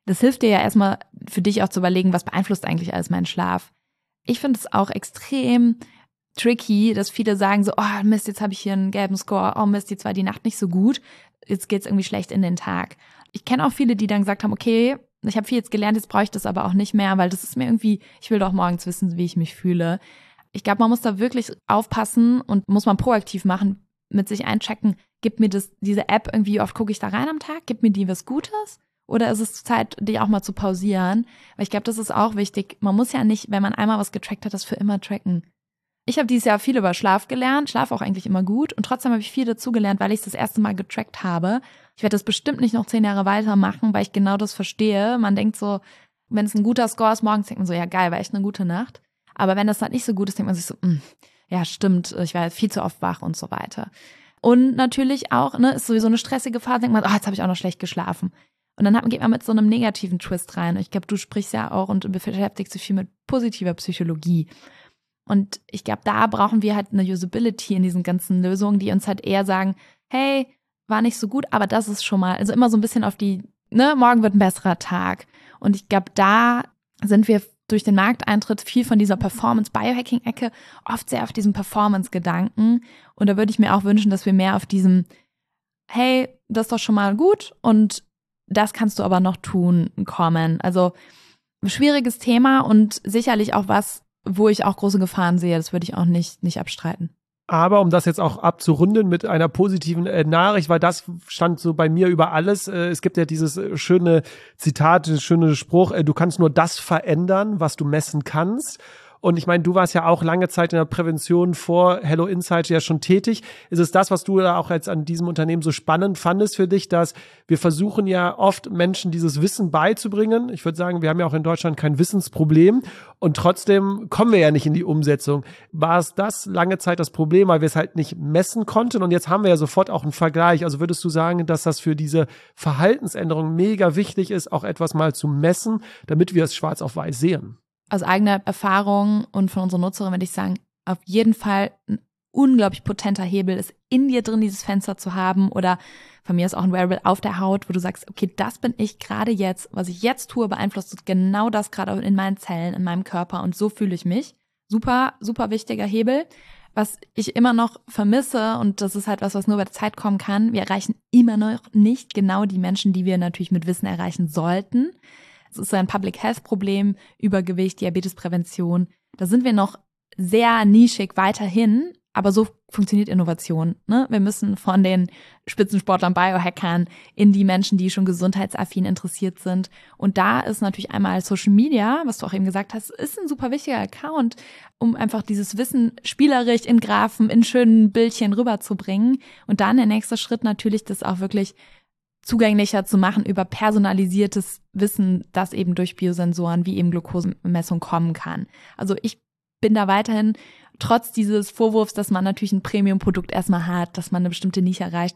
Das hilft dir ja erstmal für dich auch zu überlegen, was beeinflusst eigentlich alles meinen Schlaf. Ich finde es auch extrem tricky, dass viele sagen so, oh Mist, jetzt habe ich hier einen gelben Score, oh Mist, jetzt war die Nacht nicht so gut, jetzt geht's irgendwie schlecht in den Tag. Ich kenne auch viele, die dann gesagt haben, okay, ich habe viel jetzt gelernt, jetzt brauche ich das aber auch nicht mehr, weil das ist mir irgendwie, ich will doch morgens wissen, wie ich mich fühle. Ich glaube, man muss da wirklich aufpassen und muss man proaktiv machen, mit sich einchecken, gibt mir das diese App irgendwie, wie oft gucke ich da rein am Tag, gibt mir die was Gutes? Oder ist es Zeit, die auch mal zu pausieren? Weil ich glaube, das ist auch wichtig. Man muss ja nicht, wenn man einmal was getrackt hat, das für immer tracken. Ich habe dieses Jahr viel über Schlaf gelernt, Schlaf auch eigentlich immer gut und trotzdem habe ich viel dazugelernt, weil ich es das erste Mal getrackt habe. Ich werde das bestimmt nicht noch zehn Jahre weitermachen, weil ich genau das verstehe. Man denkt so, wenn es ein guter Score ist, morgens denkt man so, ja geil, war echt eine gute Nacht. Aber wenn das halt nicht so gut ist, denkt man sich so, mh, ja stimmt, ich war viel zu oft wach und so weiter. Und natürlich auch, ne, ist sowieso eine stressige Phase, denkt man, oh, jetzt habe ich auch noch schlecht geschlafen. Und dann geht man mit so einem negativen Twist rein. Ich glaube, du sprichst ja auch und beschäftigst dich viel mit positiver Psychologie. Und ich glaube, da brauchen wir halt eine Usability in diesen ganzen Lösungen, die uns halt eher sagen, hey, war nicht so gut, aber das ist schon mal, also immer so ein bisschen auf die, ne, morgen wird ein besserer Tag. Und ich glaube, da sind wir durch den Markteintritt viel von dieser Performance-Biohacking-Ecke oft sehr auf diesem Performance-Gedanken. Und da würde ich mir auch wünschen, dass wir mehr auf diesem, hey, das ist doch schon mal gut und das kannst du aber noch tun, kommen. Also schwieriges Thema und sicherlich auch was, wo ich auch große Gefahren sehe. Das würde ich auch nicht, nicht abstreiten. Aber um das jetzt auch abzurunden mit einer positiven äh, Nachricht, weil das stand so bei mir über alles. Äh, es gibt ja dieses äh, schöne Zitat, dieses schöne Spruch, äh, du kannst nur das verändern, was du messen kannst. Und ich meine, du warst ja auch lange Zeit in der Prävention vor Hello Insight ja schon tätig. Ist es das, was du da auch jetzt an diesem Unternehmen so spannend fandest für dich, dass wir versuchen ja oft Menschen dieses Wissen beizubringen? Ich würde sagen, wir haben ja auch in Deutschland kein Wissensproblem und trotzdem kommen wir ja nicht in die Umsetzung. War es das lange Zeit das Problem, weil wir es halt nicht messen konnten? Und jetzt haben wir ja sofort auch einen Vergleich. Also würdest du sagen, dass das für diese Verhaltensänderung mega wichtig ist, auch etwas mal zu messen, damit wir es schwarz auf weiß sehen? Aus eigener Erfahrung und von unserer Nutzerin würde ich sagen, auf jeden Fall ein unglaublich potenter Hebel ist, in dir drin dieses Fenster zu haben oder von mir ist auch ein Wearable auf der Haut, wo du sagst, okay, das bin ich gerade jetzt, was ich jetzt tue, beeinflusst genau das gerade in meinen Zellen, in meinem Körper und so fühle ich mich. Super, super wichtiger Hebel. Was ich immer noch vermisse und das ist halt was, was nur bei der Zeit kommen kann, wir erreichen immer noch nicht genau die Menschen, die wir natürlich mit Wissen erreichen sollten. Es ist ein Public Health Problem, Übergewicht, Diabetesprävention. Da sind wir noch sehr nischig weiterhin, aber so funktioniert Innovation. Ne? Wir müssen von den Spitzensportlern, Biohackern in die Menschen, die schon gesundheitsaffin interessiert sind. Und da ist natürlich einmal Social Media, was du auch eben gesagt hast, ist ein super wichtiger Account, um einfach dieses Wissen spielerisch in Graphen, in schönen Bildchen rüberzubringen. Und dann der nächste Schritt natürlich, das auch wirklich zugänglicher zu machen über personalisiertes Wissen, das eben durch Biosensoren wie eben Glukosemessung kommen kann. Also ich bin da weiterhin, trotz dieses Vorwurfs, dass man natürlich ein Premium-Produkt erstmal hat, dass man eine bestimmte Nische erreicht,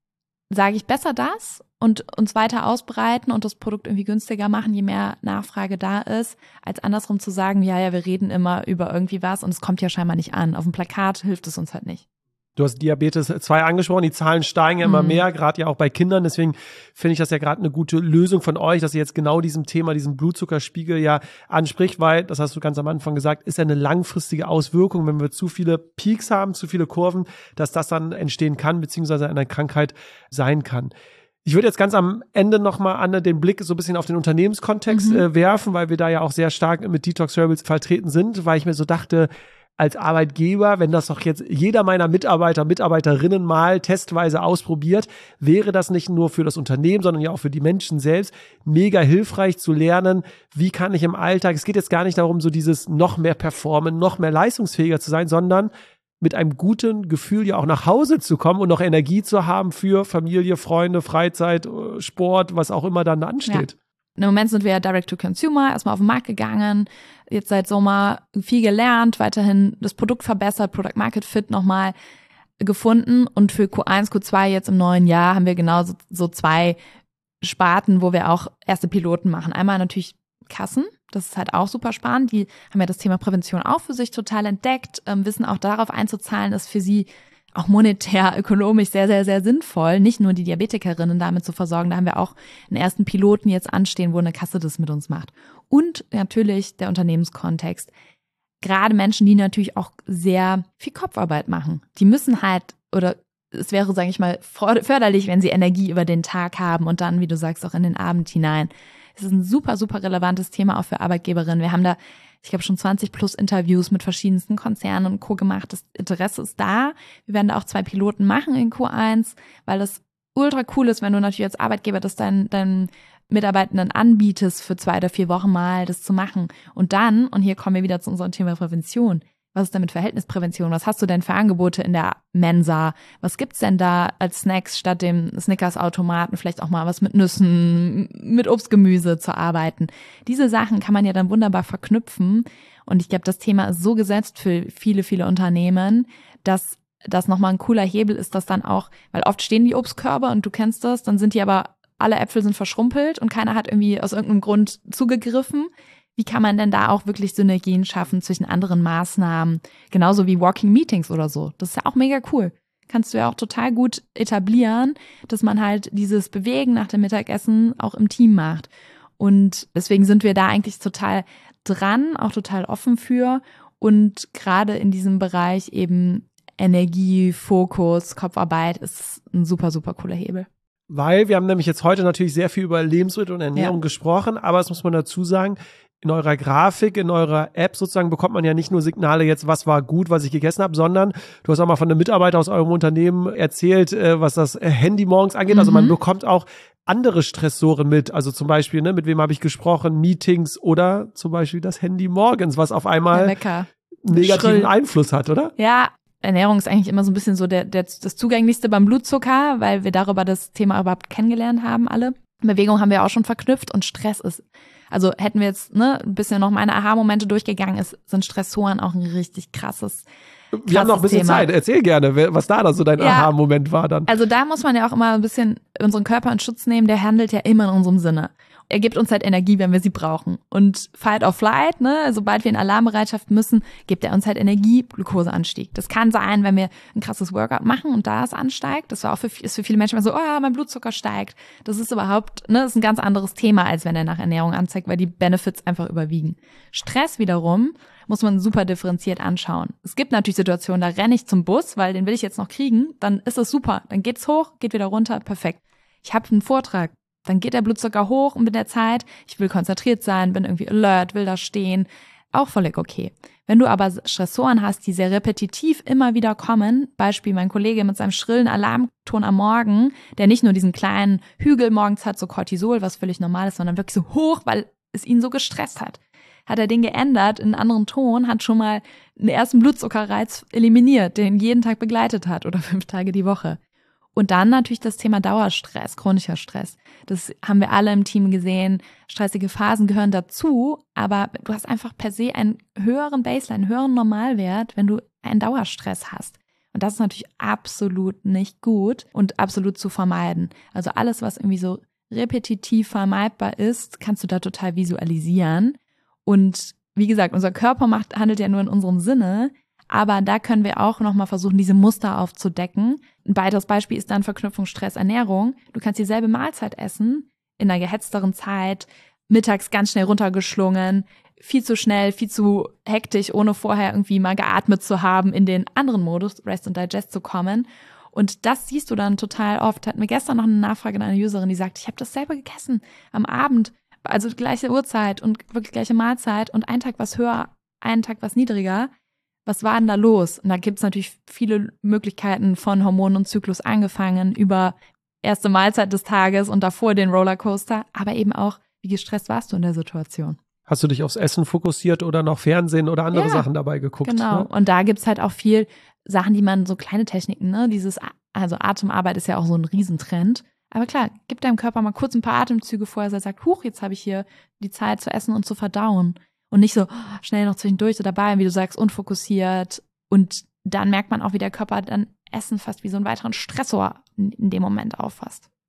sage ich besser das und uns weiter ausbreiten und das Produkt irgendwie günstiger machen, je mehr Nachfrage da ist, als andersrum zu sagen, ja, ja, wir reden immer über irgendwie was und es kommt ja scheinbar nicht an. Auf dem Plakat hilft es uns halt nicht. Du hast Diabetes zwei angesprochen, die Zahlen steigen ja immer Mhm. mehr, gerade ja auch bei Kindern. Deswegen finde ich das ja gerade eine gute Lösung von euch, dass ihr jetzt genau diesem Thema, diesen Blutzuckerspiegel ja anspricht, weil, das hast du ganz am Anfang gesagt, ist ja eine langfristige Auswirkung, wenn wir zu viele Peaks haben, zu viele Kurven, dass das dann entstehen kann, beziehungsweise eine Krankheit sein kann. Ich würde jetzt ganz am Ende nochmal, Anne, den Blick so ein bisschen auf den Unternehmenskontext Mhm. äh, werfen, weil wir da ja auch sehr stark mit Detox Rebels vertreten sind, weil ich mir so dachte, als Arbeitgeber, wenn das doch jetzt jeder meiner Mitarbeiter, Mitarbeiterinnen mal testweise ausprobiert, wäre das nicht nur für das Unternehmen, sondern ja auch für die Menschen selbst mega hilfreich zu lernen, wie kann ich im Alltag, es geht jetzt gar nicht darum, so dieses noch mehr performen, noch mehr leistungsfähiger zu sein, sondern mit einem guten Gefühl ja auch nach Hause zu kommen und noch Energie zu haben für Familie, Freunde, Freizeit, Sport, was auch immer dann ansteht. Ja. Im Moment sind wir ja Direct-to-Consumer, erstmal auf den Markt gegangen, jetzt seit Sommer viel gelernt, weiterhin das Produkt verbessert, Product Market Fit nochmal gefunden und für Q eins, Q zwei jetzt im neuen Jahr haben wir genau so, so zwei Sparten, wo wir auch erste Piloten machen. Einmal natürlich Kassen, das ist halt auch super spannend, die haben ja das Thema Prävention auch für sich total entdeckt, ähm, wissen auch darauf einzuzahlen, ist für sie auch monetär, ökonomisch sehr, sehr, sehr sinnvoll, nicht nur die Diabetikerinnen damit zu versorgen. Da haben wir auch einen ersten Piloten jetzt anstehen, wo eine Kasse das mit uns macht. Und natürlich der Unternehmenskontext. Gerade Menschen, die natürlich auch sehr viel Kopfarbeit machen. Die müssen halt, oder es wäre, sage ich mal, förderlich, wenn sie Energie über den Tag haben und dann, wie du sagst, auch in den Abend hinein. Es ist ein super, super relevantes Thema auch für Arbeitgeberinnen. Wir haben da, ich glaube, schon zwanzig plus Interviews mit verschiedensten Konzernen und Co. gemacht. Das Interesse ist da. Wir werden da auch zwei Piloten machen in Q eins, weil das ultra cool ist, wenn du natürlich als Arbeitgeber das deinen dein Mitarbeitenden anbietest, für zwei oder vier Wochen mal das zu machen. Und dann, und hier kommen wir wieder zu unserem Thema Prävention, was ist denn mit Verhältnisprävention? Was hast du denn für Angebote in der Mensa? Was gibt's denn da als Snacks statt dem Snickers-Automaten? Vielleicht auch mal was mit Nüssen, mit Obstgemüse zu arbeiten. Diese Sachen kann man ja dann wunderbar verknüpfen. Und ich glaube, das Thema ist so gesetzt für viele, viele Unternehmen, dass das nochmal ein cooler Hebel ist, dass dann auch, weil oft stehen die Obstkörbe und du kennst das, dann sind die aber, alle Äpfel sind verschrumpelt und keiner hat irgendwie aus irgendeinem Grund zugegriffen. Wie kann man denn da auch wirklich Synergien schaffen zwischen anderen Maßnahmen, genauso wie Walking Meetings oder so? Das ist ja auch mega cool. Kannst du ja auch total gut etablieren, dass man halt dieses Bewegen nach dem Mittagessen auch im Team macht. Und deswegen sind wir da eigentlich total dran, auch total offen für. Und gerade in diesem Bereich eben Energie, Fokus, Kopfarbeit ist ein super, super cooler Hebel. Weil wir haben nämlich jetzt heute natürlich sehr viel über Lebensmittel und Ernährung Ja. gesprochen, aber das muss man dazu sagen, in eurer Grafik, in eurer App sozusagen bekommt man ja nicht nur Signale jetzt, was war gut, was ich gegessen habe, sondern du hast auch mal von einem Mitarbeiter aus eurem Unternehmen erzählt, äh, was das Handy morgens angeht. Mhm. Also man bekommt auch andere Stressoren mit, also zum Beispiel, ne, mit wem habe ich gesprochen, Meetings oder zum Beispiel das Handy morgens, was auf einmal Wecker. negativen Schrill. Einfluss hat, oder? Ja, Ernährung ist eigentlich immer so ein bisschen so der, der, das Zugänglichste beim Blutzucker, weil wir darüber das Thema überhaupt kennengelernt haben alle. Bewegung haben wir auch schon verknüpft und Stress ist, also hätten wir jetzt ne, ein bisschen noch meine Aha-Momente durchgegangen, ist, sind Stressoren auch ein richtig krasses Wir haben noch ein bisschen Thema. Zeit. Erzähl gerne, was da dann so dein Ja. Aha-Moment war dann. Also da muss man ja auch immer ein bisschen unseren Körper in Schutz nehmen, der handelt ja immer in unserem Sinne. Er gibt uns halt Energie, wenn wir sie brauchen. Und Fight or Flight, ne, sobald wir in Alarmbereitschaft müssen, gibt er uns halt Energie, Glukoseanstieg. Das kann sein, wenn wir ein krasses Workout machen und da es ansteigt. Das war auch für, ist für viele Menschen immer so, oh, mein Blutzucker steigt. Das ist überhaupt, ne, das ist ein ganz anderes Thema, als wenn er nach Ernährung anzeigt, weil die Benefits einfach überwiegen. Stress wiederum muss man super differenziert anschauen. Es gibt natürlich Situationen, da renne ich zum Bus, weil den will ich jetzt noch kriegen. Dann ist es super. Dann geht's hoch, geht wieder runter, perfekt. Ich habe einen Vortrag. Dann geht der Blutzucker hoch und mit der Zeit, ich will konzentriert sein, bin irgendwie alert, will da stehen, auch völlig okay. Wenn du aber Stressoren hast, die sehr repetitiv immer wieder kommen, Beispiel mein Kollege mit seinem schrillen Alarmton am Morgen, der nicht nur diesen kleinen Hügel morgens hat, so Cortisol, was völlig normal ist, sondern wirklich so hoch, weil es ihn so gestresst hat. Hat er den geändert in einen anderen Ton, hat schon mal einen ersten Blutzuckerreiz eliminiert, den ihn jeden Tag begleitet hat oder fünf Tage die Woche. Und dann natürlich das Thema Dauerstress, chronischer Stress. Das haben wir alle im Team gesehen. Stressige Phasen gehören dazu, aber du hast einfach per se einen höheren Baseline, einen höheren Normalwert, wenn du einen Dauerstress hast. Und das ist natürlich absolut nicht gut und absolut zu vermeiden. Also alles, was irgendwie so repetitiv vermeidbar ist, kannst du da total visualisieren. Und wie gesagt, unser Körper macht, handelt ja nur in unserem Sinne. Aber da können wir auch nochmal versuchen, diese Muster aufzudecken. Ein weiteres Beispiel ist dann Verknüpfung Stress-Ernährung. Du kannst dieselbe Mahlzeit essen, in einer gehetzteren Zeit, mittags ganz schnell runtergeschlungen, viel zu schnell, viel zu hektisch, ohne vorher irgendwie mal geatmet zu haben, in den anderen Modus, Rest and Digest, zu kommen. Und das siehst du dann total oft. Hatten wir gestern noch eine Nachfrage an eine Userin, die sagt, ich habe das selber gegessen am Abend, also gleiche Uhrzeit und wirklich gleiche Mahlzeit und ein Tag was höher, einen Tag was niedriger. Was war denn da los? Und da gibt es natürlich viele Möglichkeiten von Hormonen und Zyklus angefangen über erste Mahlzeit des Tages und davor den Rollercoaster, aber eben auch, wie gestresst warst du in der Situation? Hast du dich aufs Essen fokussiert oder noch Fernsehen oder andere Ja, Sachen dabei geguckt? Genau. Ne? Und da gibt's halt auch viel Sachen, die man, so kleine Techniken, ne, dieses, also Atemarbeit ist ja auch so ein Riesentrend. Aber klar, gib deinem Körper mal kurz ein paar Atemzüge vorher, dass er sagt, huch, jetzt habe ich hier die Zeit zu essen und zu verdauen. Und nicht so schnell noch zwischendurch so dabei, wie du sagst, unfokussiert. Und dann merkt man auch, wie der Körper dann Essen fast wie so einen weiteren Stressor in, in dem Moment auffasst.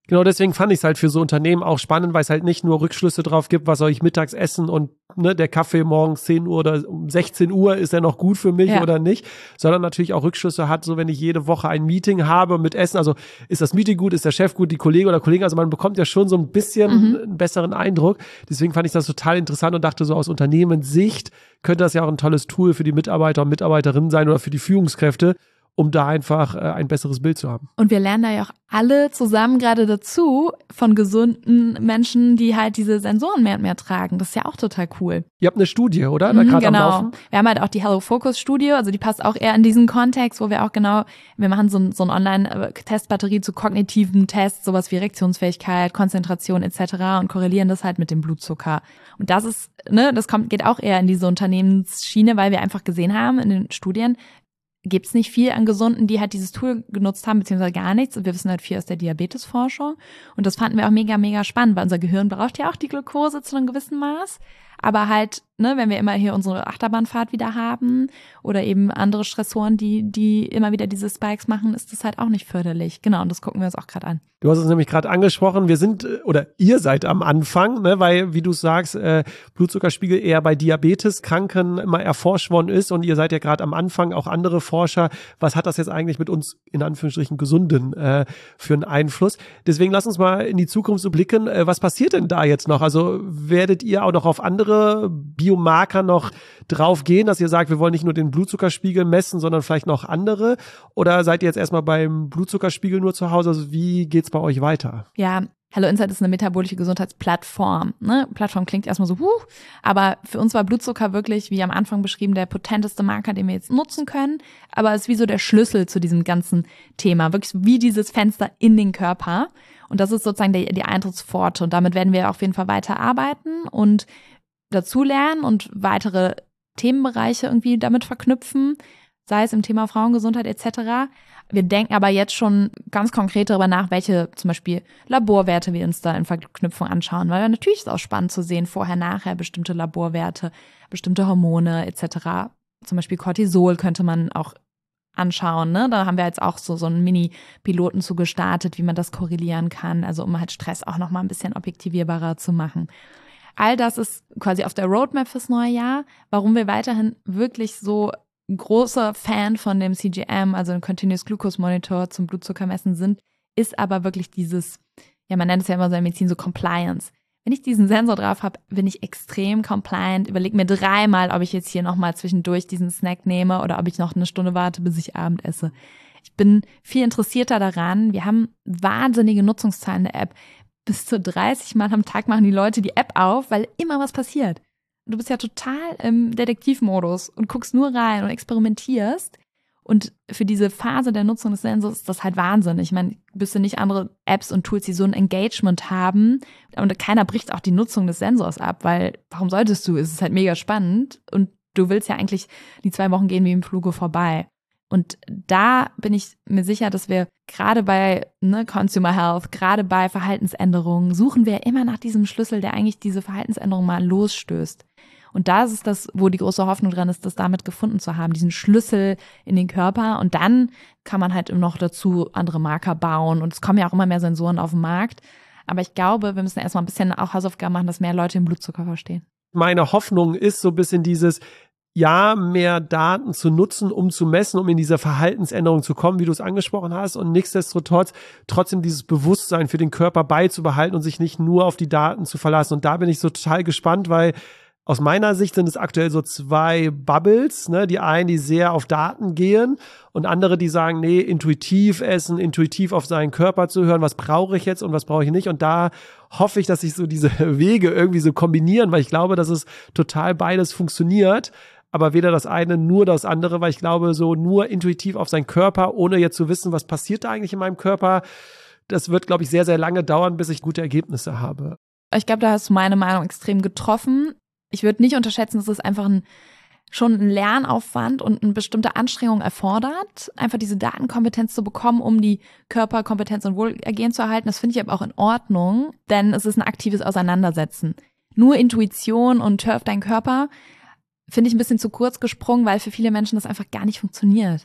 Genau, deswegen fand ich es halt für so Unternehmen auch spannend, weil es halt nicht nur Rückschlüsse drauf gibt, was soll ich mittags essen und ne, der Kaffee morgens zehn Uhr oder um sechzehn Uhr, ist er noch gut für mich ja. oder nicht, sondern natürlich auch Rückschlüsse hat, so wenn ich jede Woche ein Meeting habe mit Essen, also ist das Meeting gut, ist der Chef gut, die Kollege oder Kollegen, also man bekommt ja schon so ein bisschen mhm. einen besseren Eindruck. Deswegen fand ich das total interessant und dachte so aus Unternehmenssicht könnte das ja auch ein tolles Tool für die Mitarbeiter und Mitarbeiterinnen sein oder für die Führungskräfte, um da einfach äh, ein besseres Bild zu haben. Und wir lernen da ja auch alle zusammen gerade dazu von gesunden Menschen, die halt diese Sensoren mehr und mehr tragen. Das ist ja auch total cool. Ihr habt eine Studie, oder? Da mhm, gerade genau. am Laufen? Wir haben halt auch die Hello Focus Studie, also die passt auch eher in diesen Kontext, wo wir auch genau, wir machen so, so ein Online-Testbatterie zu kognitiven Tests, sowas wie Reaktionsfähigkeit, Konzentration et cetera und korrelieren das halt mit dem Blutzucker. Und das ist, ne, das kommt, geht auch eher in diese Unternehmensschiene, weil wir einfach gesehen haben in den Studien, gibt es nicht viel an Gesunden, die halt dieses Tool genutzt haben, beziehungsweise gar nichts. Und wir wissen halt viel aus der Diabetesforschung. Und das fanden wir auch mega, mega spannend, weil unser Gehirn braucht ja auch die Glucose zu einem gewissen Maß. Aber halt, ne, wenn wir immer hier unsere Achterbahnfahrt wieder haben oder eben andere Stressoren, die die immer wieder diese Spikes machen, ist das halt auch nicht förderlich. Genau, und das gucken wir uns auch gerade an. Du hast es nämlich gerade angesprochen, wir sind, oder ihr seid am Anfang, ne, weil, wie du sagst, äh, Blutzuckerspiegel eher bei Diabeteskranken immer erforscht worden ist und ihr seid ja gerade am Anfang, auch andere Forscher. Was hat das jetzt eigentlich mit uns, in Anführungsstrichen, Gesunden äh, für einen Einfluss? Deswegen lass uns mal in die Zukunft so blicken. Äh, was passiert denn da jetzt noch? Also werdet ihr auch noch auf andere Biomarker noch drauf gehen, dass ihr sagt, wir wollen nicht nur den Blutzuckerspiegel messen, sondern vielleicht noch andere? Oder seid ihr jetzt erstmal beim Blutzuckerspiegel nur zu Hause? Also wie geht's bei euch weiter? Ja, Hello Insight ist eine metabolische Gesundheitsplattform. Ne? Plattform klingt erstmal so, huh, aber für uns war Blutzucker wirklich, wie am Anfang beschrieben, der potenteste Marker, den wir jetzt nutzen können. Aber es ist wie so der Schlüssel zu diesem ganzen Thema. Wirklich wie dieses Fenster in den Körper. Und das ist sozusagen die, die Eintrittspforte. Und damit werden wir auf jeden Fall weiter arbeiten und dazulernen und weitere Themenbereiche irgendwie damit verknüpfen, sei es im Thema Frauengesundheit et cetera. Wir denken aber jetzt schon ganz konkret darüber nach, welche zum Beispiel Laborwerte wir uns da in Verknüpfung anschauen, weil natürlich ist es auch spannend zu sehen, vorher, nachher bestimmte Laborwerte, bestimmte Hormone et cetera. Zum Beispiel Cortisol könnte man auch anschauen, ne? Da haben wir jetzt auch so so einen Mini-Piloten zu gestartet, wie man das korrelieren kann, also um halt Stress auch nochmal ein bisschen objektivierbarer zu machen. All das ist quasi auf der Roadmap fürs neue Jahr, warum wir weiterhin wirklich so ein großer Fan von dem C G M, also ein Continuous Glucose Monitor zum Blutzuckermessen sind, ist aber wirklich dieses, ja, man nennt es ja immer so in der Medizin so Compliance. Wenn ich diesen Sensor drauf habe, bin ich extrem compliant, überlege mir dreimal, ob ich jetzt hier nochmal zwischendurch diesen Snack nehme oder ob ich noch eine Stunde warte, bis ich Abend esse. Ich bin viel interessierter daran. Wir haben wahnsinnige Nutzungszahlen der App. Bis zu dreißig Mal am Tag machen die Leute die App auf, weil immer was passiert. Du bist ja total im Detektivmodus und guckst nur rein und experimentierst. Und für diese Phase der Nutzung des Sensors ist das halt Wahnsinn. Ich meine, bist du nicht andere Apps und Tools, die so ein Engagement haben. Und keiner bricht auch die Nutzung des Sensors ab, weil warum solltest du? Es ist halt mega spannend und du willst ja eigentlich die zwei Wochen gehen wie im Fluge vorbei. Und da bin ich mir sicher, dass wir gerade bei ne, Consumer Health, gerade bei Verhaltensänderungen, suchen wir immer nach diesem Schlüssel, der eigentlich diese Verhaltensänderung mal losstößt. Und da ist das, wo die große Hoffnung dran ist, das damit gefunden zu haben, diesen Schlüssel in den Körper. Und dann kann man halt noch dazu andere Marker bauen. Und es kommen ja auch immer mehr Sensoren auf den Markt. Aber ich glaube, wir müssen erstmal ein bisschen auch Hausaufgaben machen, dass mehr Leute den Blutzucker verstehen. Meine Hoffnung ist so ein bisschen dieses, ja, mehr Daten zu nutzen, um zu messen, um in diese Verhaltensänderung zu kommen, wie du es angesprochen hast, und nichtsdestotrotz trotzdem dieses Bewusstsein für den Körper beizubehalten und sich nicht nur auf die Daten zu verlassen. Und da bin ich so total gespannt, weil aus meiner Sicht sind es aktuell so zwei Bubbles, ne? Die einen, die sehr auf Daten gehen und andere, die sagen, nee, intuitiv essen, intuitiv auf seinen Körper zu hören, was brauche ich jetzt und was brauche ich nicht. Und da hoffe ich, dass sich so diese Wege irgendwie so kombinieren, weil ich glaube, dass es total beides funktioniert. Aber weder das eine, nur das andere, weil ich glaube, so nur intuitiv auf seinen Körper, ohne jetzt zu wissen, was passiert da eigentlich in meinem Körper, das wird, glaube ich, sehr, sehr lange dauern, bis ich gute Ergebnisse habe. Ich glaube, da hast du meine Meinung extrem getroffen. Ich würde nicht unterschätzen, dass es einfach ein, schon ein Lernaufwand und eine bestimmte Anstrengung erfordert, einfach diese Datenkompetenz zu bekommen, um die Körperkompetenz und Wohlergehen zu erhalten. Das finde ich aber auch in Ordnung, denn es ist ein aktives Auseinandersetzen. Nur Intuition und hör auf deinen Körper finde ich ein bisschen zu kurz gesprungen, weil für viele Menschen das einfach gar nicht funktioniert.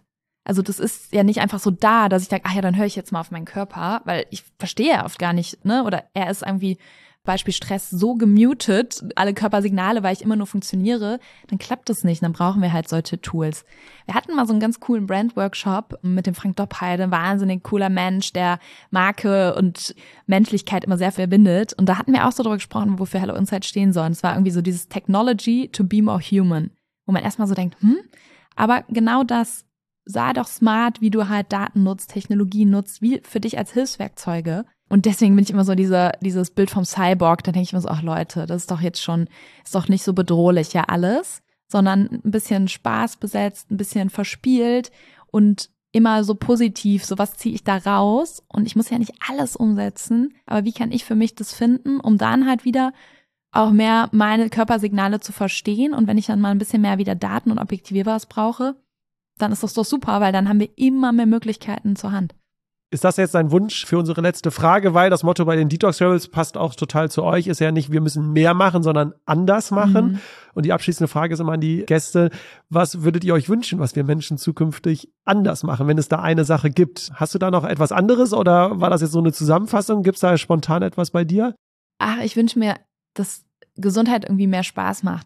Also das ist ja nicht einfach so da, dass ich denke, ach ja, dann höre ich jetzt mal auf meinen Körper, weil ich verstehe ja oft gar nicht, ne? Oder er ist irgendwie, Beispiel Stress, so gemutet, alle Körpersignale, weil ich immer nur funktioniere, dann klappt das nicht. Dann brauchen wir halt solche Tools. Wir hatten mal so einen ganz coolen Brand-Workshop mit dem Frank Doppheide, ein wahnsinnig cooler Mensch, der Marke und Menschlichkeit immer sehr verbindet. Und da hatten wir auch so darüber gesprochen, wofür Hello Insight stehen soll. Und es war irgendwie so dieses Technology to be more human, wo man erstmal so denkt, hm, aber genau das, sei doch smart, wie du halt Daten nutzt, Technologie nutzt, wie für dich als Hilfswerkzeuge. Und deswegen bin ich immer so diese, dieses Bild vom Cyborg, da denke ich mir so, ach Leute, das ist doch jetzt schon, ist doch nicht so bedrohlich ja alles, sondern ein bisschen Spaß besetzt, ein bisschen verspielt und immer so positiv, so was ziehe ich da raus und ich muss ja nicht alles umsetzen, aber wie kann ich für mich das finden, um dann halt wieder auch mehr meine Körpersignale zu verstehen und wenn ich dann mal ein bisschen mehr wieder Daten und Objektivierbares brauche, dann ist das doch super, weil dann haben wir immer mehr Möglichkeiten zur Hand. Ist das jetzt ein Wunsch für unsere letzte Frage? Weil das Motto bei den Detox Rebels passt auch total zu euch, ist ja nicht, wir müssen mehr machen, sondern anders machen. Mhm. Und die abschließende Frage ist immer an die Gäste, was würdet ihr euch wünschen, was wir Menschen zukünftig anders machen, wenn es da eine Sache gibt? Hast du da noch etwas anderes oder war das jetzt so eine Zusammenfassung? Gibt es da spontan etwas bei dir? Ach, ich wünsche mir, dass Gesundheit irgendwie mehr Spaß macht.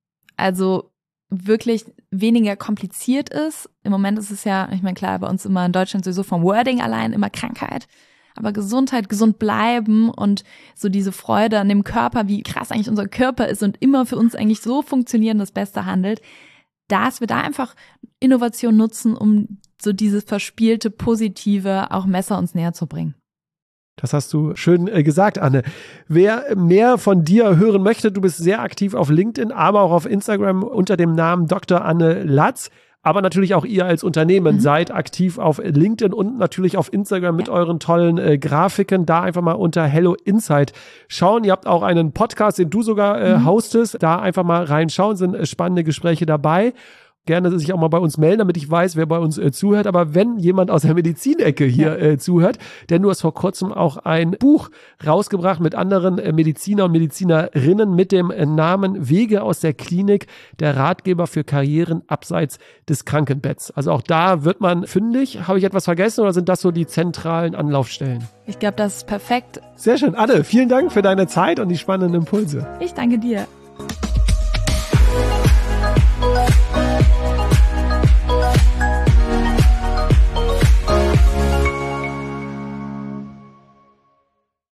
Also wirklich weniger kompliziert ist. Im Moment ist es ja, ich meine, klar, bei uns immer in Deutschland sowieso vom Wording allein immer Krankheit. Aber Gesundheit, gesund bleiben und so diese Freude an dem Körper, wie krass eigentlich unser Körper ist und immer für uns eigentlich so funktionieren, das Beste handelt, dass wir da einfach Innovation nutzen, um so dieses verspielte Positive auch besser uns näher zu bringen. Das hast du schön äh, gesagt, Anne. Wer mehr von dir hören möchte, du bist sehr aktiv auf LinkedIn, aber auch auf Instagram unter dem Namen Doktor Anne Latz. Aber natürlich auch ihr als Unternehmen mhm. seid aktiv auf LinkedIn und natürlich auf Instagram mit ja. euren tollen äh, Grafiken. Da einfach mal unter Hello Insight schauen. Ihr habt auch einen Podcast, den du sogar äh, mhm. hostest. Da einfach mal reinschauen, sind äh, spannende Gespräche dabei. Gerne sich auch mal bei uns melden, damit ich weiß, wer bei uns äh, zuhört. Aber wenn jemand aus der Medizinecke hier ja. äh, zuhört, denn du hast vor kurzem auch ein Buch rausgebracht mit anderen äh, Mediziner und Medizinerinnen mit dem äh, Namen Wege aus der Klinik, der Ratgeber für Karrieren abseits des Krankenbetts. Also auch da wird man fündig. Habe ich etwas vergessen oder sind das so die zentralen Anlaufstellen? Ich glaube, das ist perfekt. Sehr schön. Anne, vielen Dank für deine Zeit und die spannenden Impulse. Ich danke dir.